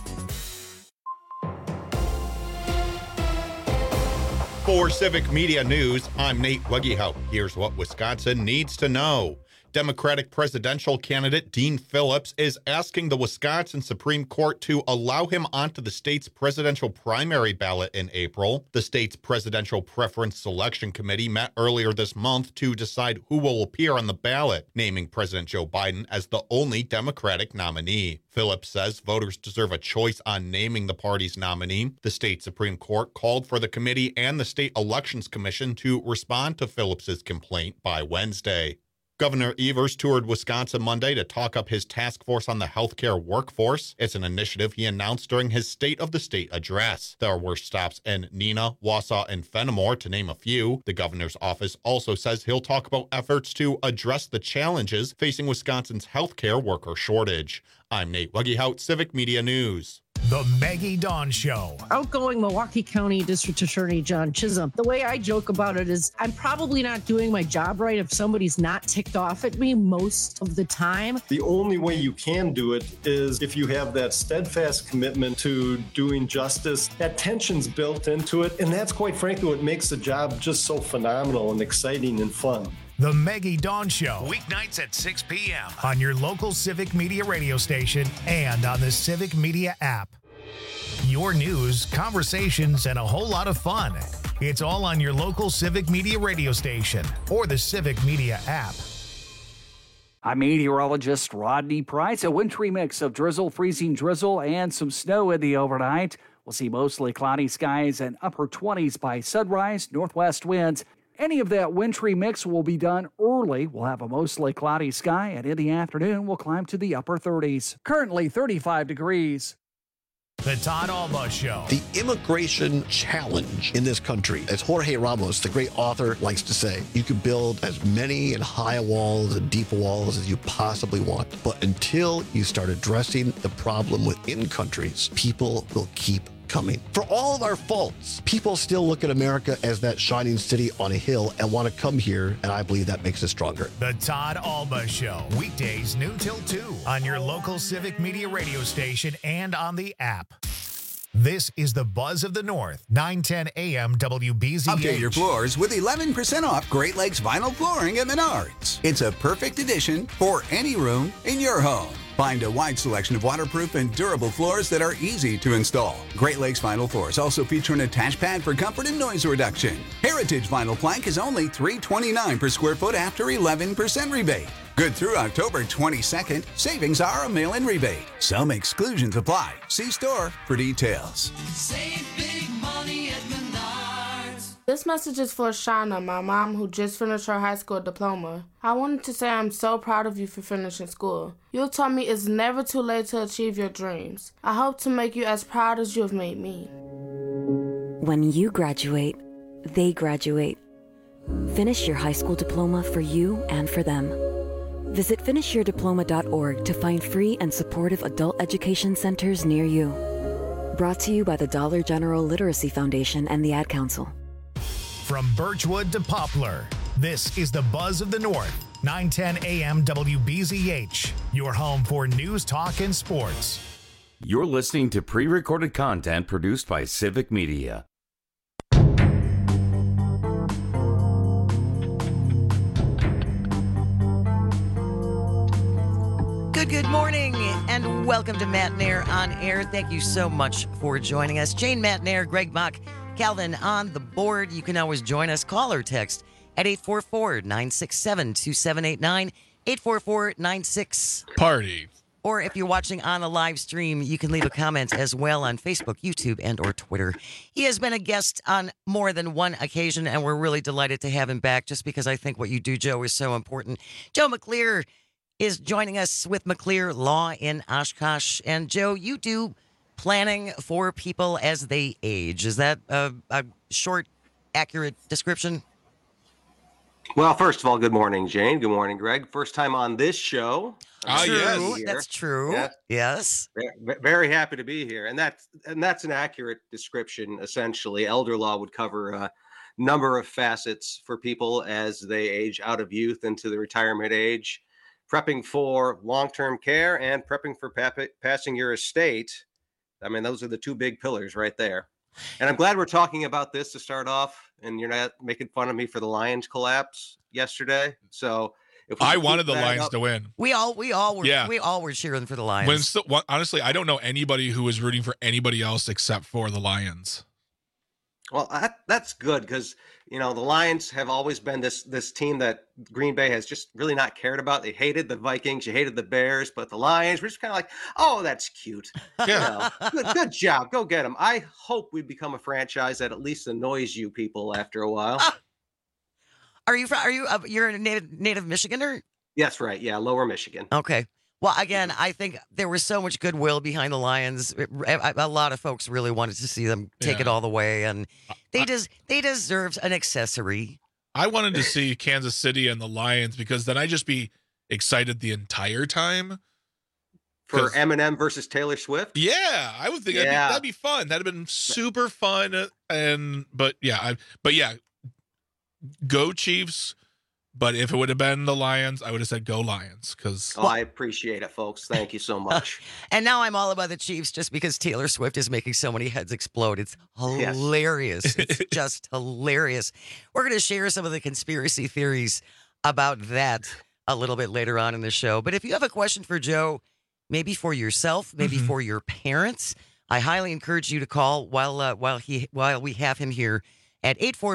[SPEAKER 10] For Civic Media News, I'm Nate Wegehout. Here's what Wisconsin needs to know. Democratic presidential candidate Dean Phillips is asking the Wisconsin Supreme Court to allow him onto the state's presidential primary ballot in April. The state's Presidential Preference Selection Committee met earlier this month to decide who will appear on the ballot, naming President Joe Biden as the only Democratic nominee. Phillips says voters deserve a choice on naming the party's nominee. The state Supreme Court called for the committee and the State Elections Commission to respond to Phillips's complaint by Wednesday. Governor Evers toured Wisconsin Monday to talk up his task force on the healthcare workforce. It's an initiative he announced during his State of the State address. There were stops in Neenah, Wausau, and Fenimore, to name a few. The governor's office also says he'll talk about efforts to address the challenges facing Wisconsin's healthcare worker shortage. I'm Nate Wegehout, Civic Media News.
[SPEAKER 1] The Maggie Dawn Show.
[SPEAKER 22] Outgoing Milwaukee County District Attorney John Chisholm. The way I joke about it is I'm probably not doing my job right if somebody's not ticked off at me most of the time.
[SPEAKER 23] The only way you can do it is if you have that steadfast commitment to doing justice. That tension's built into it, and that's quite frankly what makes the job just so phenomenal and exciting and fun.
[SPEAKER 1] The Maggie Dawn Show, weeknights at 6 p.m. on your local Civic Media radio station and on the Civic Media app. Your news, conversations, and a whole lot of fun. It's all on your local Civic Media radio station or the Civic Media app.
[SPEAKER 16] I'm meteorologist Rodney Price. A wintry mix of drizzle, freezing drizzle, and some snow in the overnight. We'll see mostly cloudy skies and upper 20s by sunrise, northwest winds. Any of that wintry mix will be done early. We'll have a mostly cloudy sky, and in the afternoon, we'll climb to the upper 30s. Currently 35 degrees.
[SPEAKER 1] The Todd Alba Show.
[SPEAKER 24] The immigration challenge in this country, as Jorge Ramos, the great author, likes to say, you can build as many and high walls and deep walls as you possibly want. But until you start addressing the problem within countries, people will keep coming. For all of our faults, people still look at America as that shining city on a hill and want to come here, and I believe that makes us stronger.
[SPEAKER 1] The Todd Alba Show, weekdays noon till 2 on your local Civic Media radio station and on the app. This is the Buzz of the North, 910 AM WBZH.
[SPEAKER 25] Update your floors with 11% off Great Lakes vinyl flooring at Menards. It's a perfect addition for any room in your home. Find a wide selection of waterproof and durable floors that are easy to install. Great Lakes vinyl floors also feature an attached pad for comfort and noise reduction. Heritage vinyl plank is only $329 per square foot after 11% rebate. Good through October 22nd. Savings are a mail-in rebate. Some exclusions apply. See store for details.
[SPEAKER 26] Save big money at Menards. This message is for Shauna, my mom, who just finished her high school diploma. I wanted to say I'm so proud of you for finishing school. You told me it's never too late to achieve your dreams. I hope to make you as proud as you have made me.
[SPEAKER 27] When you graduate, they graduate. Finish your high school diploma for you and for them. Visit finishyourdiploma.org to find free and supportive adult education centers near you. Brought to you by the Dollar General Literacy Foundation and the Ad Council.
[SPEAKER 1] From Birchwood to Poplar, this is the Buzz of the North, 910 AM WBZH, your home for news, talk, and sports.
[SPEAKER 17] You're listening to pre-recorded content produced by Civic Media.
[SPEAKER 18] Good morning and welcome to Matt Nair on Air. Thank you so much for joining us. Jane, Matt Nair, Greg Mock, Calvin on the board. You can always join us. Call or text at 844-967-2789, 844-96
[SPEAKER 6] Party.
[SPEAKER 18] Or if you're watching on the live stream, you can leave a comment as well on Facebook, YouTube, and or Twitter. He has been a guest on more than one occasion, and we're really delighted to have him back just because I think what you do, Joe, is so important. Joe McClear is joining us with McClear Law in Oshkosh. And, Joe, you do planning for people as they age. Is that a short, accurate description?
[SPEAKER 4] Well, first of all, good morning, Jane. Good morning, Greg. First time on this show.
[SPEAKER 18] Yes, that's true.
[SPEAKER 4] Yeah.
[SPEAKER 18] Yes.
[SPEAKER 4] Very happy to be here. And that's an accurate description, essentially. Elder law would cover a number of facets for people as they age out of youth into the retirement age, prepping for long-term care and prepping for passing your estate. I mean, those are the two big pillars right there. And I'm glad we're talking about this to start off, and you're not making fun of me for the Lions collapse yesterday. So if
[SPEAKER 6] I wanted the Lions to win.
[SPEAKER 18] We all were cheering for the Lions.
[SPEAKER 6] Honestly, I don't know anybody who was rooting for anybody else except for the Lions.
[SPEAKER 4] Well, that's good because, the Lions have always been this team that Green Bay has just really not cared about. They hated the Vikings, you hated the Bears, but the Lions were just kind of like, oh, that's cute.
[SPEAKER 6] Yeah.
[SPEAKER 4] Good job. Go get them. I hope we become a franchise that at least annoys you people after a while.
[SPEAKER 18] You're a native Michiganer?
[SPEAKER 4] Yes, right. Yeah, Lower Michigan.
[SPEAKER 18] Okay. Well, again, I think there was so much goodwill behind the Lions. A lot of folks really wanted to see them take it all the way, and they deserved an accessory.
[SPEAKER 6] I wanted to see Kansas City and the Lions because then I'd just be excited the entire time.
[SPEAKER 4] For Eminem versus Taylor Swift?
[SPEAKER 6] Yeah, I would think that'd be fun. That'd have been super fun. But go Chiefs. But if it would have been the Lions, I would have said go Lions.
[SPEAKER 4] I appreciate it, folks. Thank you so much.
[SPEAKER 18] And now I'm all about the Chiefs just because Taylor Swift is making so many heads explode. It's hilarious. Yes. It's just hilarious. We're going to share some of the conspiracy theories about that a little bit later on in the show. But if you have a question for Joe, maybe for yourself, maybe for your parents, I highly encourage you to call while we have him here at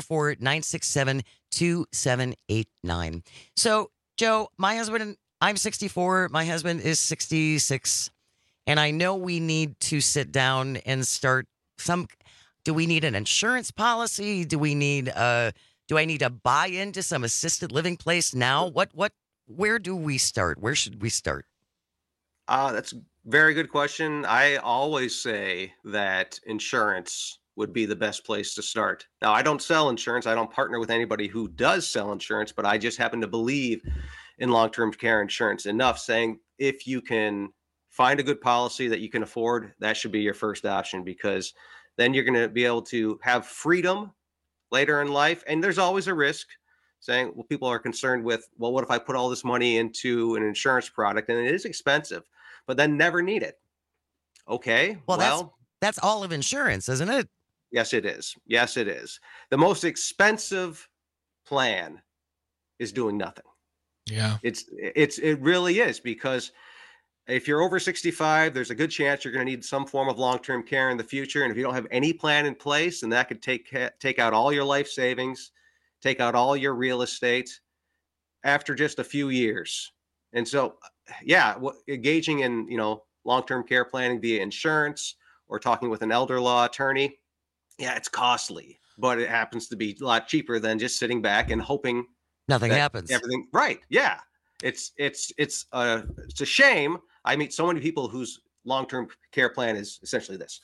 [SPEAKER 18] 844-967-2789. So, Joe, my husband, I'm 64. My husband is 66. And I know we need to sit down and start do we need an insurance policy? Do I need to buy into some assisted living place now? Where do we start? Where should we start?
[SPEAKER 4] That's a very good question. I always say that insurance would be the best place to start. Now, I don't sell insurance. I don't partner with anybody who does sell insurance, but I just happen to believe in long-term care insurance enough, saying if you can find a good policy that you can afford, that should be your first option, because then you're going to be able to have freedom later in life. And there's always a risk, saying, well, people are concerned with, well, what if I put all this money into an insurance product and it is expensive, but then never need it? Okay.
[SPEAKER 18] Well, that's all of insurance, isn't it?
[SPEAKER 4] Yes, it is. Yes, it is. The most expensive plan is doing nothing.
[SPEAKER 6] Yeah.
[SPEAKER 4] It really is, because if you're over 65, there's a good chance you're going to need some form of long-term care in the future. And if you don't have any plan in place, then that could take out all your life savings, take out all your real estate after just a few years. And so, engaging in, long-term care planning via insurance or talking with an elder law attorney, it's costly, but it happens to be a lot cheaper than just sitting back and hoping
[SPEAKER 18] nothing happens.
[SPEAKER 4] Everything right. Yeah. It's a shame. I meet so many people whose long-term care plan is essentially this.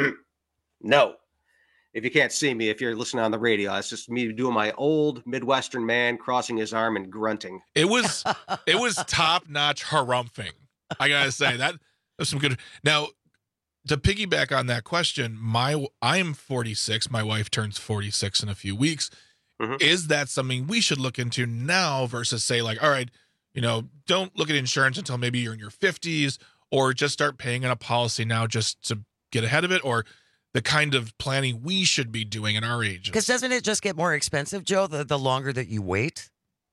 [SPEAKER 4] No. If you can't see me, if you're listening on the radio, it's just me doing my old Midwestern man crossing his arm and grunting.
[SPEAKER 6] It was top-notch harumphing. I gotta say that was some good. Now, to piggyback on that question, I'm 46. My wife turns 46 in a few weeks. Mm-hmm. Is that something we should look into now versus say, like, all right, don't look at insurance until maybe you're in your 50s, or just start paying on a policy now just to get ahead of it, or the kind of planning we should be doing in our age?
[SPEAKER 18] Because doesn't it just get more expensive, Joe, the longer that you wait?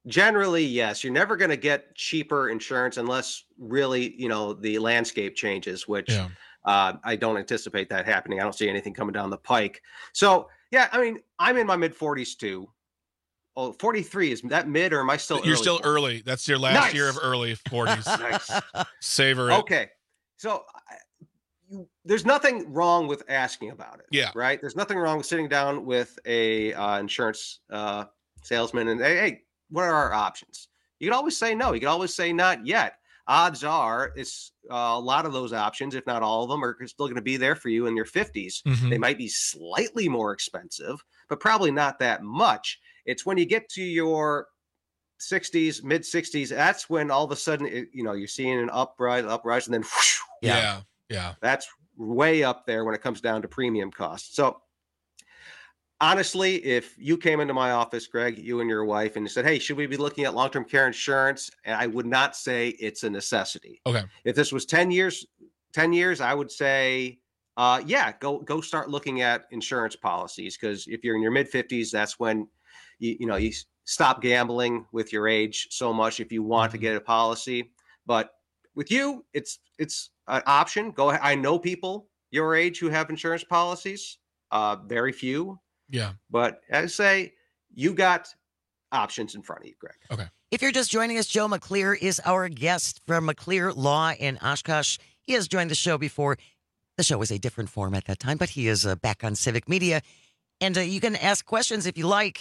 [SPEAKER 4] Generally, yes. You're never going to get cheaper insurance unless really, the landscape changes, which I don't anticipate that happening. I don't see anything coming down the pike. So, yeah, I mean, I'm in my mid-40s too. Oh, 43, is that mid or am I still
[SPEAKER 6] You're
[SPEAKER 4] early?
[SPEAKER 6] still early. That's your last year of early 40s.
[SPEAKER 4] Nice.
[SPEAKER 6] Savor it.
[SPEAKER 4] Okay. So there's nothing wrong with asking about it.
[SPEAKER 6] Yeah.
[SPEAKER 4] Right? There's nothing wrong with sitting down with a insurance salesman and, hey, what are our options? You can always say no. You can always say not yet. Odds are it's a lot of those options, if not all of them, are still going to be there for you in your 50s.
[SPEAKER 6] Mhm.
[SPEAKER 4] They might be slightly more expensive, but probably not that much. It's when you get to your 60s, mid 60s, that's when all of a sudden, you're seeing an uprise, and then whoosh,
[SPEAKER 6] Yeah.
[SPEAKER 4] that's way up there when it comes down to premium costs. So honestly, if you came into my office, Greg, you and your wife, and you said, hey, should we be looking at long-term care insurance? And I would not say it's a necessity.
[SPEAKER 6] Okay.
[SPEAKER 4] If this was 10 years, I would say, go start looking at insurance policies. Because if you're in your mid-50s, that's when you stop gambling with your age so much if you want to get a policy. But with you, it's an option. Go ahead. I know people your age who have insurance policies, very few.
[SPEAKER 6] Yeah.
[SPEAKER 4] But I say you got options in front of you, Greg.
[SPEAKER 6] Okay.
[SPEAKER 18] If you're just joining us, Joe McClear is our guest from McClear Law in Oshkosh. He has joined the show before. The show was a different form at that time, but he is back on Civic Media. And you can ask questions if you like,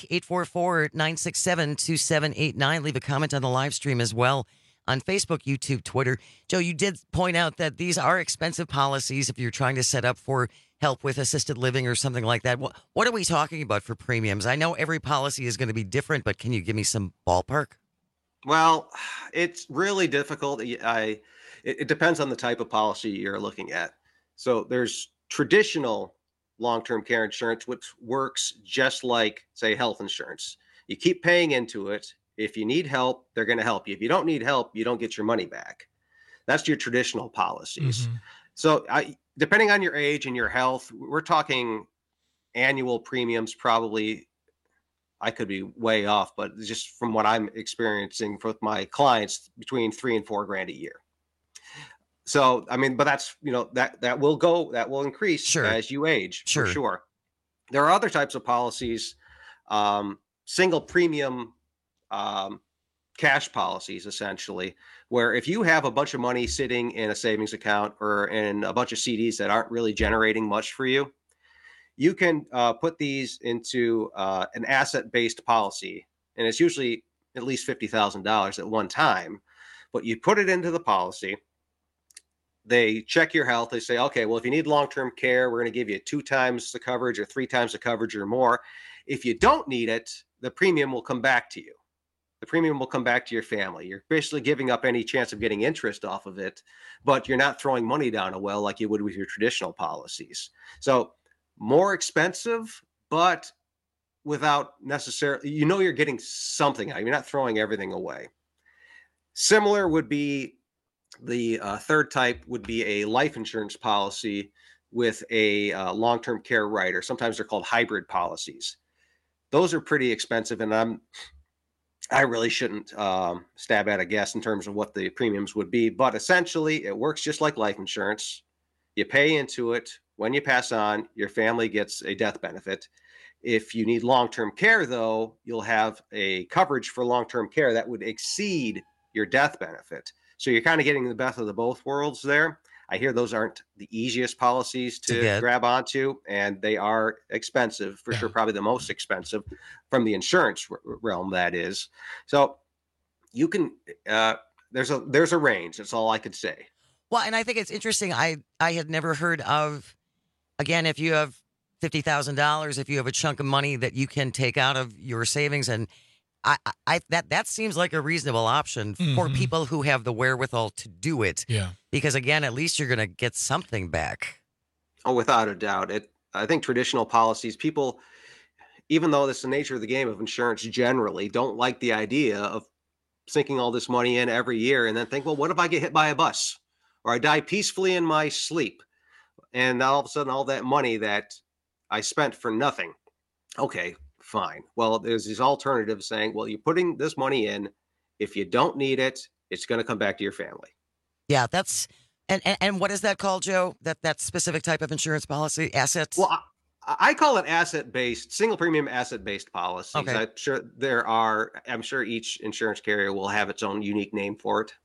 [SPEAKER 18] 844-967-2789. Leave a comment on the live stream as well on Facebook, YouTube, Twitter. Joe, you did point out that these are expensive policies if you're trying to set up for help with assisted living or something like that. What are we talking about for premiums? I know every policy is going to be different, but can you give me some ballpark?
[SPEAKER 4] Well, it's really difficult. It depends on the type of policy you're looking at. So there's traditional long-term care insurance, which works just like, say, health insurance. You keep paying into it. If you need help, they're going to help you. If you don't need help, you don't get your money back. That's your traditional policies.
[SPEAKER 6] Mm-hmm.
[SPEAKER 4] So depending on your age and your health, we're talking annual premiums. Probably, I could be way off, but just from what I'm experiencing with my clients, between $3,000 and $4,000 a year. So, I mean, but that's, that will increase as you age, for sure. There are other types of policies, single premium cash policies, essentially, where if you have a bunch of money sitting in a savings account or in a bunch of CDs that aren't really generating much for you, you can put these into an asset-based policy. And it's usually at least $50,000 at one time. But you put it into the policy. They check your health. They say, okay, well, if you need long-term care, we're going to give you 2 times the coverage or 3 times the coverage or more. If you don't need it, the premium will come back to you. The premium will come back to your family. You're basically giving up any chance of getting interest off of it, but you're not throwing money down a well like you would with your traditional policies. So more expensive, but without necessarily, you're getting something out. You're not throwing everything away. Similar would be the third type would be a life insurance policy with a long-term care rider. Sometimes they're called hybrid policies. Those are pretty expensive, and I really shouldn't stab at a guess in terms of what the premiums would be, but essentially it works just like life insurance. You pay into it. When you pass on, your family gets a death benefit. If you need long-term care, though, you'll have a coverage for long-term care that would exceed your death benefit. So you're kind of getting the best of the both worlds there. I hear those aren't the easiest policies to grab onto, and they are expensive, for sure, probably the most expensive from the insurance realm, that is. So you can, there's a range. That's all I could say.
[SPEAKER 18] Well, and I think it's interesting. I had never heard of, again, if you have $50,000, if you have a chunk of money that you can take out of your savings, and that seems like a reasonable option for people who have the wherewithal to do it.
[SPEAKER 6] Yeah.
[SPEAKER 18] Because again, at least you're going to get something back.
[SPEAKER 4] Oh, without a doubt. I think traditional policies, people, even though it's the nature of the game of insurance generally, don't like the idea of sinking all this money in every year and then think, well, what if I get hit by a bus or I die peacefully in my sleep? And all of a sudden, all that money that I spent for nothing. Okay, fine. Well, there's these alternatives saying, well, you're putting this money in. If you don't need it, it's going to come back to your family.
[SPEAKER 18] Yeah, that's and what is that called, Joe? That specific type of insurance policy, assets?
[SPEAKER 4] Well, I call it asset-based, single premium asset-based policies.
[SPEAKER 18] Okay.
[SPEAKER 4] I'm sure each insurance carrier will have its own unique name for it.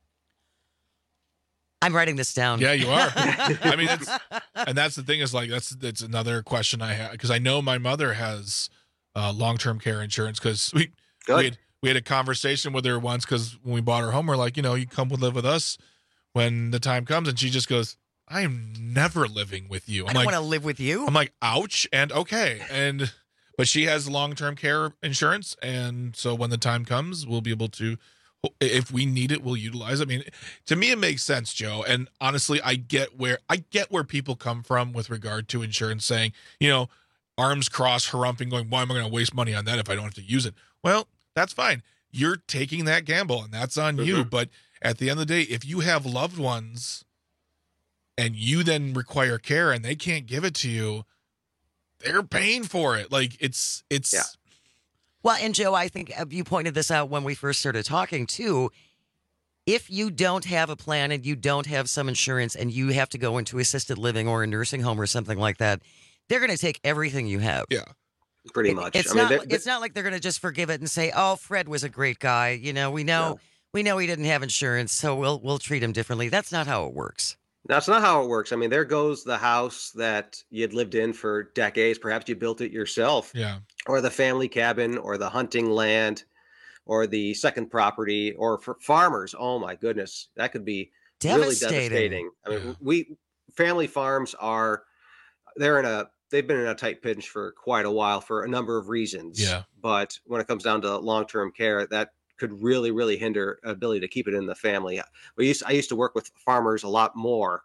[SPEAKER 18] I'm writing this down.
[SPEAKER 6] Yeah, you are. I mean, that's the thing is like, that's another question I have, because I know my mother has long-term care insurance, because we had a conversation with her once, because when we bought her home, we're like, you come live with us when the time comes. And she just goes, I am never living with you.
[SPEAKER 18] I don't want to live with you.
[SPEAKER 6] I'm like, ouch. And okay. But she has long-term care insurance. And so when the time comes, we'll be able to, if we need it, we'll utilize it. I mean, to me, it makes sense, Joe. And honestly, I get where people come from with regard to insurance, saying, arms crossed, harumping, going, why am I going to waste money on that if I don't have to use it? Well, that's fine. You're taking that gamble, and that's on you. But at the end of the day, if you have loved ones and you then require care and they can't give it to you, they're paying for it. Like it's.
[SPEAKER 4] Yeah.
[SPEAKER 18] Well, and Joe, I think you pointed this out when we first started talking too. If you don't have a plan and you don't have some insurance and you have to go into assisted living or a nursing home or something like that, they're going to take everything you have.
[SPEAKER 6] Yeah.
[SPEAKER 4] Pretty much.
[SPEAKER 18] It's not like they're going to just forgive it and say, "Oh, Fred was a great guy. We know he didn't have insurance, so we'll treat him differently." That's not how it works.
[SPEAKER 4] That's not how it works. I mean, there goes the house that you'd lived in for decades. Perhaps you built it yourself.
[SPEAKER 6] Yeah.
[SPEAKER 4] Or the family cabin, or the hunting land, or the second property, or for farmers. Oh my goodness, that could be really devastating. I mean, family farms they've been in a tight pinch for quite a while for a number of reasons.
[SPEAKER 6] Yeah.
[SPEAKER 4] But when it comes down to long-term care, that could really, really hinder ability to keep it in the family. I used to work with farmers a lot more.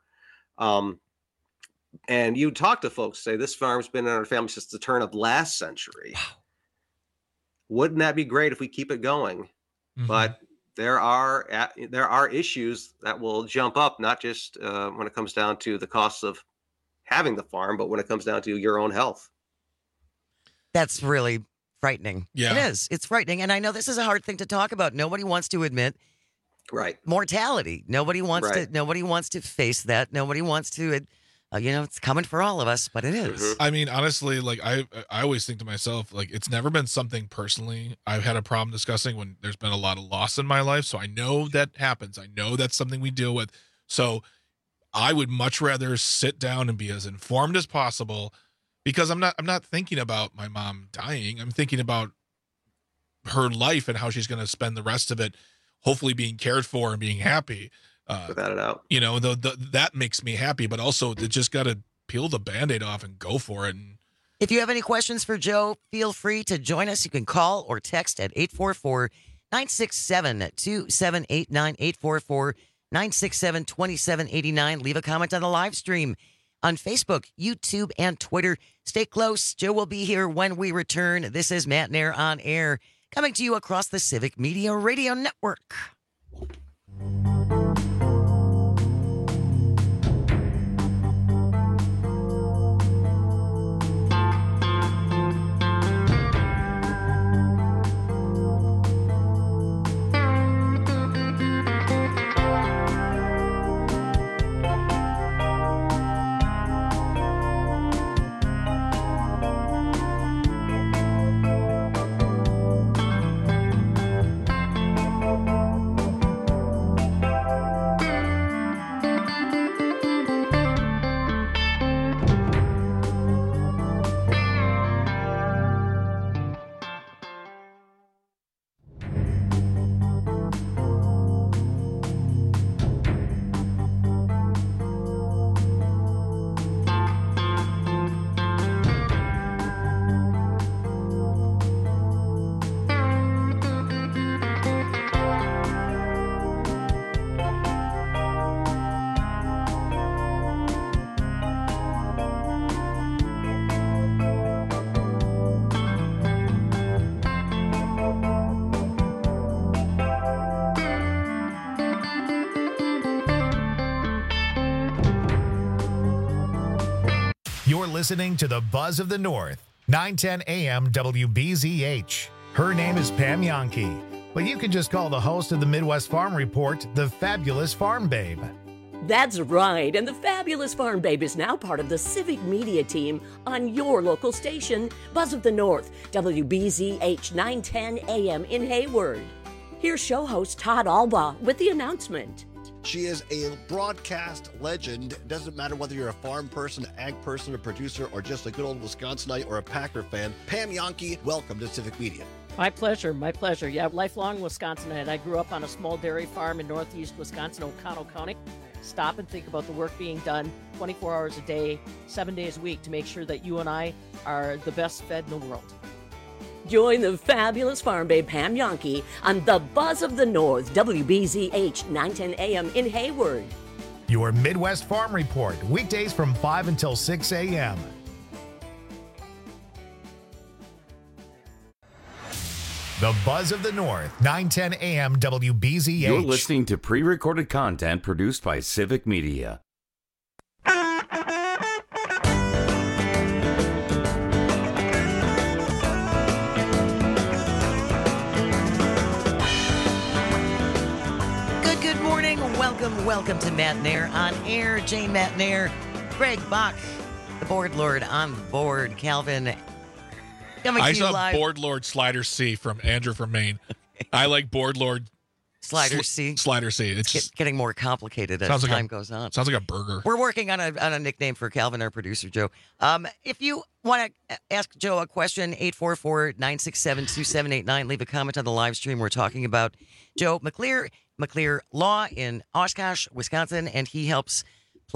[SPEAKER 4] And you talk to folks, say, this farm's been in our family since the turn of last century. Wow. Wouldn't that be great if we keep it going? Mm-hmm. But there are issues that will jump up, not just when it comes down to the costs of having the farm, but when it comes down to your own health.
[SPEAKER 18] That's really frightening.
[SPEAKER 6] Yeah.
[SPEAKER 18] It is. It's frightening. And I know this is a hard thing to talk about. Nobody wants to admit mortality. Nobody wants to face that. Nobody wants to, it's coming for all of us, but it is.
[SPEAKER 6] Mm-hmm. I mean, honestly, like I always think to myself, like, it's never been something personally I've had a problem discussing when there's been a lot of loss in my life. So I know that happens. I know that's something we deal with. So I would much rather sit down and be as informed as possible, because I'm not thinking about my mom dying. I'm thinking about her life and how she's going to spend the rest of it, hopefully being cared for and being happy.
[SPEAKER 4] Without a doubt.
[SPEAKER 6] That makes me happy, but also they just got to peel the Band-Aid off and go for it. And
[SPEAKER 18] if you have any questions for Joe, feel free to join us. You can call or text at 844-967-2789, 844-967-2789. Leave a comment on the live stream on Facebook, YouTube, and Twitter. Stay close. Joe will be here when we return. This is Matt Nair on Air, coming to you across the Civic Media Radio Network.
[SPEAKER 1] You're listening to the Buzz of the North 910 AM WBZH. Her name is Pam Yankee, but you can just call the host of the Midwest Farm Report the Fabulous Farm Babe.
[SPEAKER 20] That's right, and the Fabulous Farm Babe is now part of the Civic Media team on your local station, Buzz of the North, WBZH 910 AM in Hayward. Here's show host Todd Alba with the announcement.
[SPEAKER 24] She is a broadcast legend. It doesn't matter whether you're a farm person, ag person, a producer, or just a good old Wisconsinite or a Packer fan. Pam Yankee, welcome to Civic Media.
[SPEAKER 22] My pleasure, my pleasure. Yeah, lifelong Wisconsinite. I grew up on a small dairy farm in northeast Wisconsin, Oconto County. Stop and think about the work being done 24 hours a day, 7 days a week to make sure that you and I are the best fed in the world.
[SPEAKER 20] Join the Fabulous Farm Babe Pam Yankee on the Buzz of the North, WBZH 910 AM in Hayward.
[SPEAKER 1] Your Midwest Farm Report, weekdays from 5 until 6 a.m. The Buzz of the North, 910 AM WBZH.
[SPEAKER 17] You're listening to pre-recorded content produced by Civic Media.
[SPEAKER 18] Good morning. Welcome to Matt Nair on air. Jane Matt Nair, Greg Bach, the board lord on the board. Calvin coming to you live.
[SPEAKER 6] I saw Board Lord Slider C from Andrew from Maine. I like Board Lord
[SPEAKER 18] Slider C.
[SPEAKER 6] Slider C. It's
[SPEAKER 18] getting more complicated as time goes on.
[SPEAKER 6] Sounds like a burger.
[SPEAKER 18] We're working on a nickname for Calvin, our producer, Joe. If you want to ask Joe a question, 844-967-2789. Leave a comment on the live stream. We're talking about Joe McClear Law in Oshkosh, Wisconsin, and he helps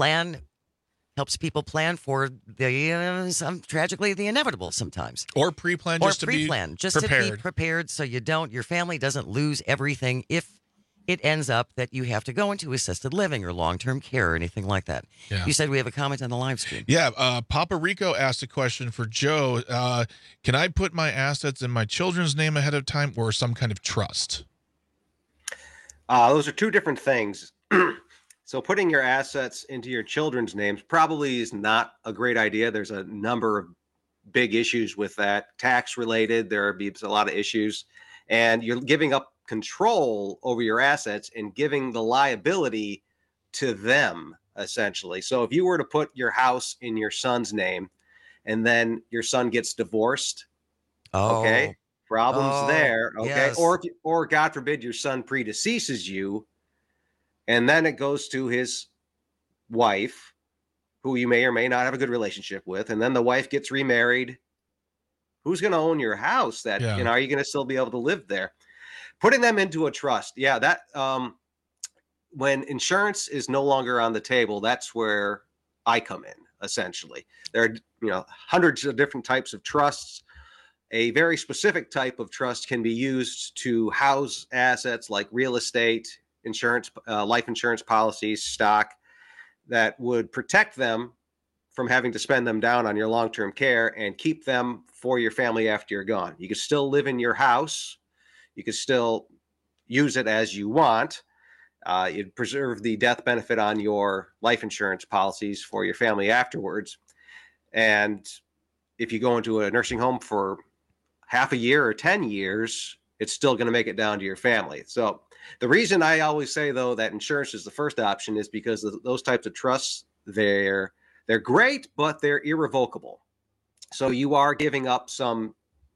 [SPEAKER 18] people plan for the tragically the inevitable sometimes.
[SPEAKER 6] Or pre-plan just to be
[SPEAKER 18] prepared so your family doesn't lose everything if it ends up that you have to go into assisted living or long-term care or anything like that.
[SPEAKER 6] Yeah.
[SPEAKER 18] You said we have a comment on the live stream.
[SPEAKER 6] Yeah, Papa Rico asked a question for Joe. Can I put my assets in my children's name ahead of time or some kind of trust?
[SPEAKER 4] Those are two different things. So putting your assets into your children's names probably is not a great idea. There's a number of big issues with that. Tax related, there are a lot of issues. And you're giving up control over your assets and giving the liability to them, essentially. So if you were to put your house in your son's name and then your son gets divorced, okay, problems there, okay? Yes. Or God forbid your son predeceases you, and then it goes to his wife, who you may or may not have a good relationship with, and then the wife gets remarried. Who's going to own your house? Are you going to still be able to live there? Putting them into a trust, that when insurance is no longer on the table, that's where I come in. Essentially, there are hundreds of different types of trusts. A very specific type of trust can be used to house assets like real estate, insurance, life insurance policies, stock, that would protect them from having to spend them down on your long-term care and keep them for your family after you're gone. You can still live in your house. You can still use it as you want. You'd preserve the death benefit on your life insurance policies for your family afterwards. And if you go into a nursing home for half a year or 10 years, it's still going to make it down to your family. So the reason I always say, though, that insurance is the first option is because those types of trusts, they're great, but they're irrevocable. So you are giving up some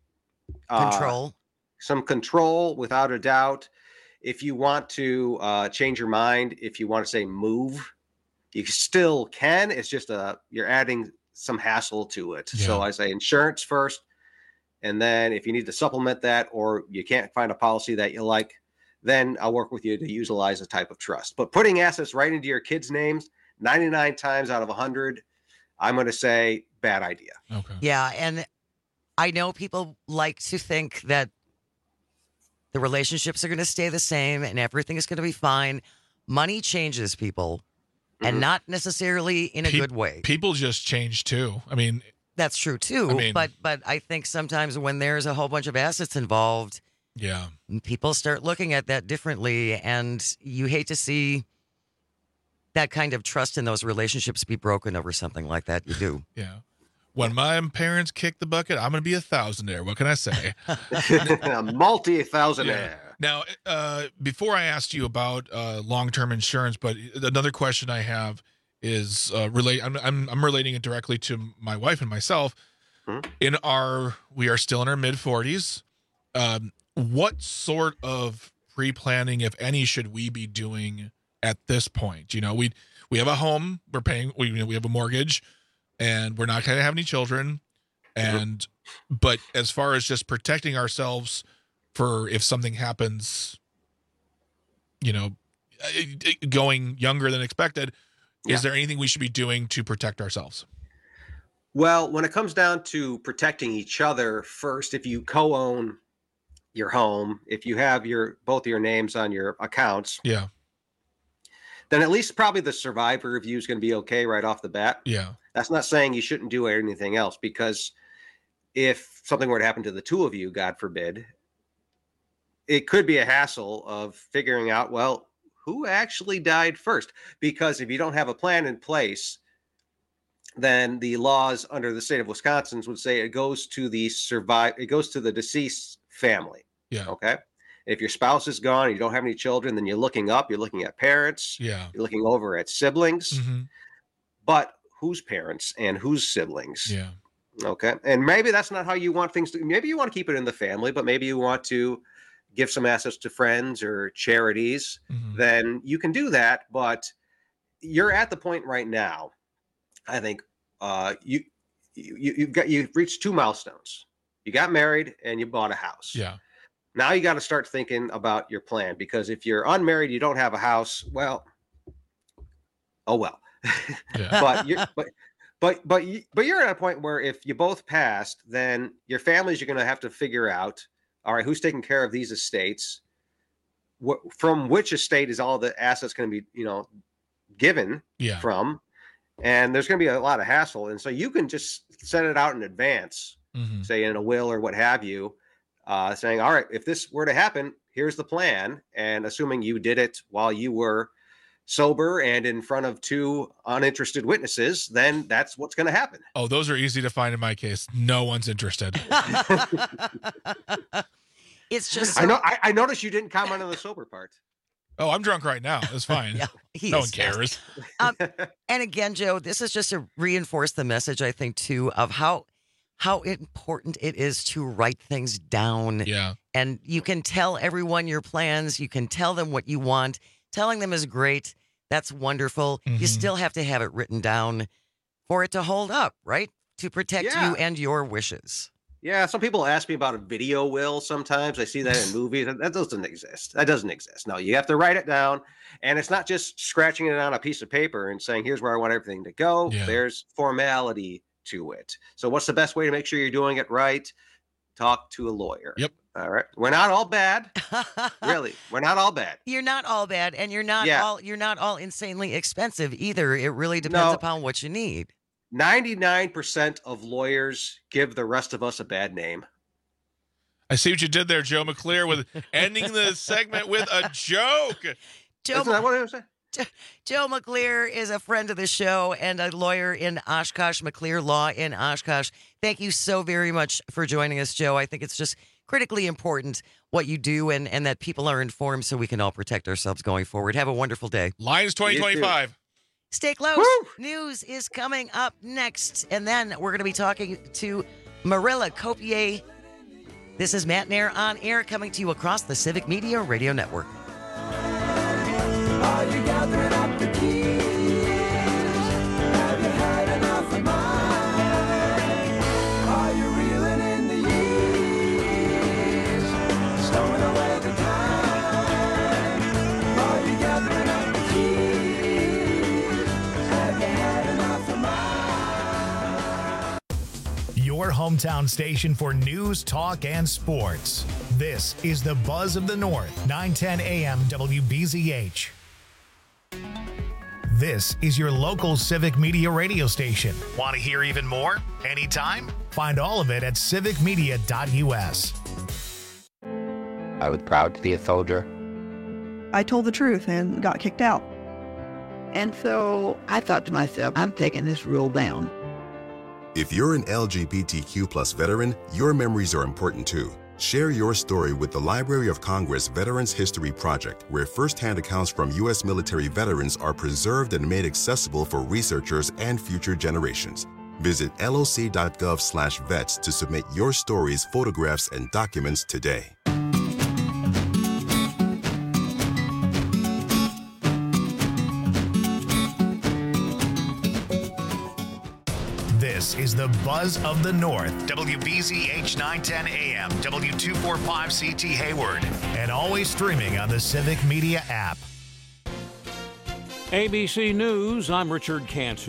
[SPEAKER 4] control without a doubt. If you want to change your mind, if you want to say move, you still can. It's just you're adding some hassle to it. Yeah. So I say insurance first. And then if you need to supplement that or you can't find a policy that you like, then I'll work with you to utilize a type of trust. But putting assets right into your kids' names, 99 times out of 100, I'm going to say bad idea.
[SPEAKER 6] Okay.
[SPEAKER 18] Yeah, and I know people like to think that the relationships are going to stay the same and everything is going to be fine. Money changes people, and not necessarily in a good way.
[SPEAKER 6] People just change too. I mean,
[SPEAKER 18] that's true too. But I think sometimes when there's a whole bunch of assets involved, people start looking at that differently, and you hate to see that kind of trust in those relationships be broken over something like that. You do.
[SPEAKER 6] Yeah. when my parents kick the bucket, I'm going to be a thousandaire. What can I say?
[SPEAKER 4] A multi-thousandaire.
[SPEAKER 6] Now, before I asked you about long-term insurance, but another question I have is I'm relating it directly to my wife and myself. We are still in our mid-40s. What sort of pre-planning, if any, should we be doing at this point? You know, we have a home, we're paying, we have a mortgage, and we're not going to have any children. But as far as just protecting ourselves for if something happens, you know, going younger than expected, is there anything we should be doing to protect ourselves?
[SPEAKER 4] Well, when it comes down to protecting each other, first, if you co-own your home, if you have both of your names on your accounts, then at least probably the survivor review is going to be okay right off the bat. That's not saying you shouldn't do anything else, because if something were to happen to the two of you, God forbid, it could be a hassle of figuring out, well, who actually died first? Because if you don't have a plan in place, then the laws under the state of Wisconsin would say it goes to the deceased family. Okay. If your spouse is gone and you don't have any children, then you're looking at parents. You're looking over at siblings. But whose parents and whose siblings? Okay. And maybe that's not how you want things to. Maybe you want to keep it in the family, but maybe you want to give some assets to friends or charities. Then you can do that. But you're at the point right now, I think, you've reached two milestones. You got married and you bought a house. Now you got to start thinking about your plan, because if you're unmarried, you don't have a house. Well, oh well. But you're at a point where if you both passed, then your families are going to have to figure out, all right, who's taking care of these estates? From which estate is all the assets going to be, given from? And there's going to be a lot of hassle. And so you can just set it out in advance, say in a will or what have you, saying, all right, if this were to happen, here's the plan. And assuming you did it while you were sober and in front of two uninterested witnesses, then that's what's going to happen.
[SPEAKER 6] Oh, those are easy to find in my case. No one's interested.
[SPEAKER 18] It's just
[SPEAKER 4] I noticed you didn't comment on the sober part.
[SPEAKER 6] Oh, I'm drunk right now. It's fine. No one cares.
[SPEAKER 18] And again, Joe, this is just to reinforce the message, I think, too, of how important it is to write things down. And you can tell everyone your plans. You can tell them what you want. Telling them is great. That's wonderful. You still have to have it written down for it to hold up, right? To protect you and your wishes.
[SPEAKER 4] Yeah, some people ask me about a video will sometimes. I see that in movies. That doesn't exist. That doesn't exist. No, you have to write it down. And it's not just scratching it on a piece of paper and saying, here's where I want everything to go. There's formality to it. So what's the best way to make sure you're doing it right? Talk to a lawyer. All right. We're not all bad. Really. We're not all bad.
[SPEAKER 18] You're not all bad, and you're not all insanely expensive either. It really depends upon what you need.
[SPEAKER 4] 99% of lawyers give the rest of us a bad name.
[SPEAKER 6] I see what you did there, Joe McClear, with ending the segment with a joke.
[SPEAKER 4] Isn't that what I was saying?
[SPEAKER 18] Joe McClear is a friend of the show and a lawyer in Oshkosh, McClear Law in Oshkosh. Thank you so very much for joining us, Joe. I think it's just critically important what you do and that people are informed so we can all protect ourselves going forward. Have a wonderful day.
[SPEAKER 6] Lions 2025.
[SPEAKER 18] Stay close. News is coming up next. And then we're going to be talking to Marilla Copier. This is Matt Nair on air, coming to you across the Civic Media Radio Network.
[SPEAKER 5] Are you gathering up the keys? Have you had enough of mine? Are you reeling in the years? Stowing away the time? Are you gathering up the keys? Have you had enough of mine?
[SPEAKER 1] Your hometown station for news, talk, and sports. This is the Buzz of the North, 910 AM WBZH. This is your local Civic Media radio station. Want to hear even more? Anytime? Find all of it at civicmedia.us.
[SPEAKER 7] I was proud to be a soldier.
[SPEAKER 8] I told the truth and got kicked out.
[SPEAKER 9] And so I thought to myself, I'm taking this rule down. If you're an LGBTQ+ veteran, your memories are important too. Share your story with the Library of Congress Veterans History Project, where firsthand accounts from U.S. military veterans are preserved and made accessible for researchers and future generations. Visit loc.gov/vets to submit your stories, photographs, and documents today.
[SPEAKER 1] This is the Buzz of the North, WBZH 910 AM, W245CT Hayward, and always streaming on the Civic Media app.
[SPEAKER 2] ABC News, I'm Richard Cantu.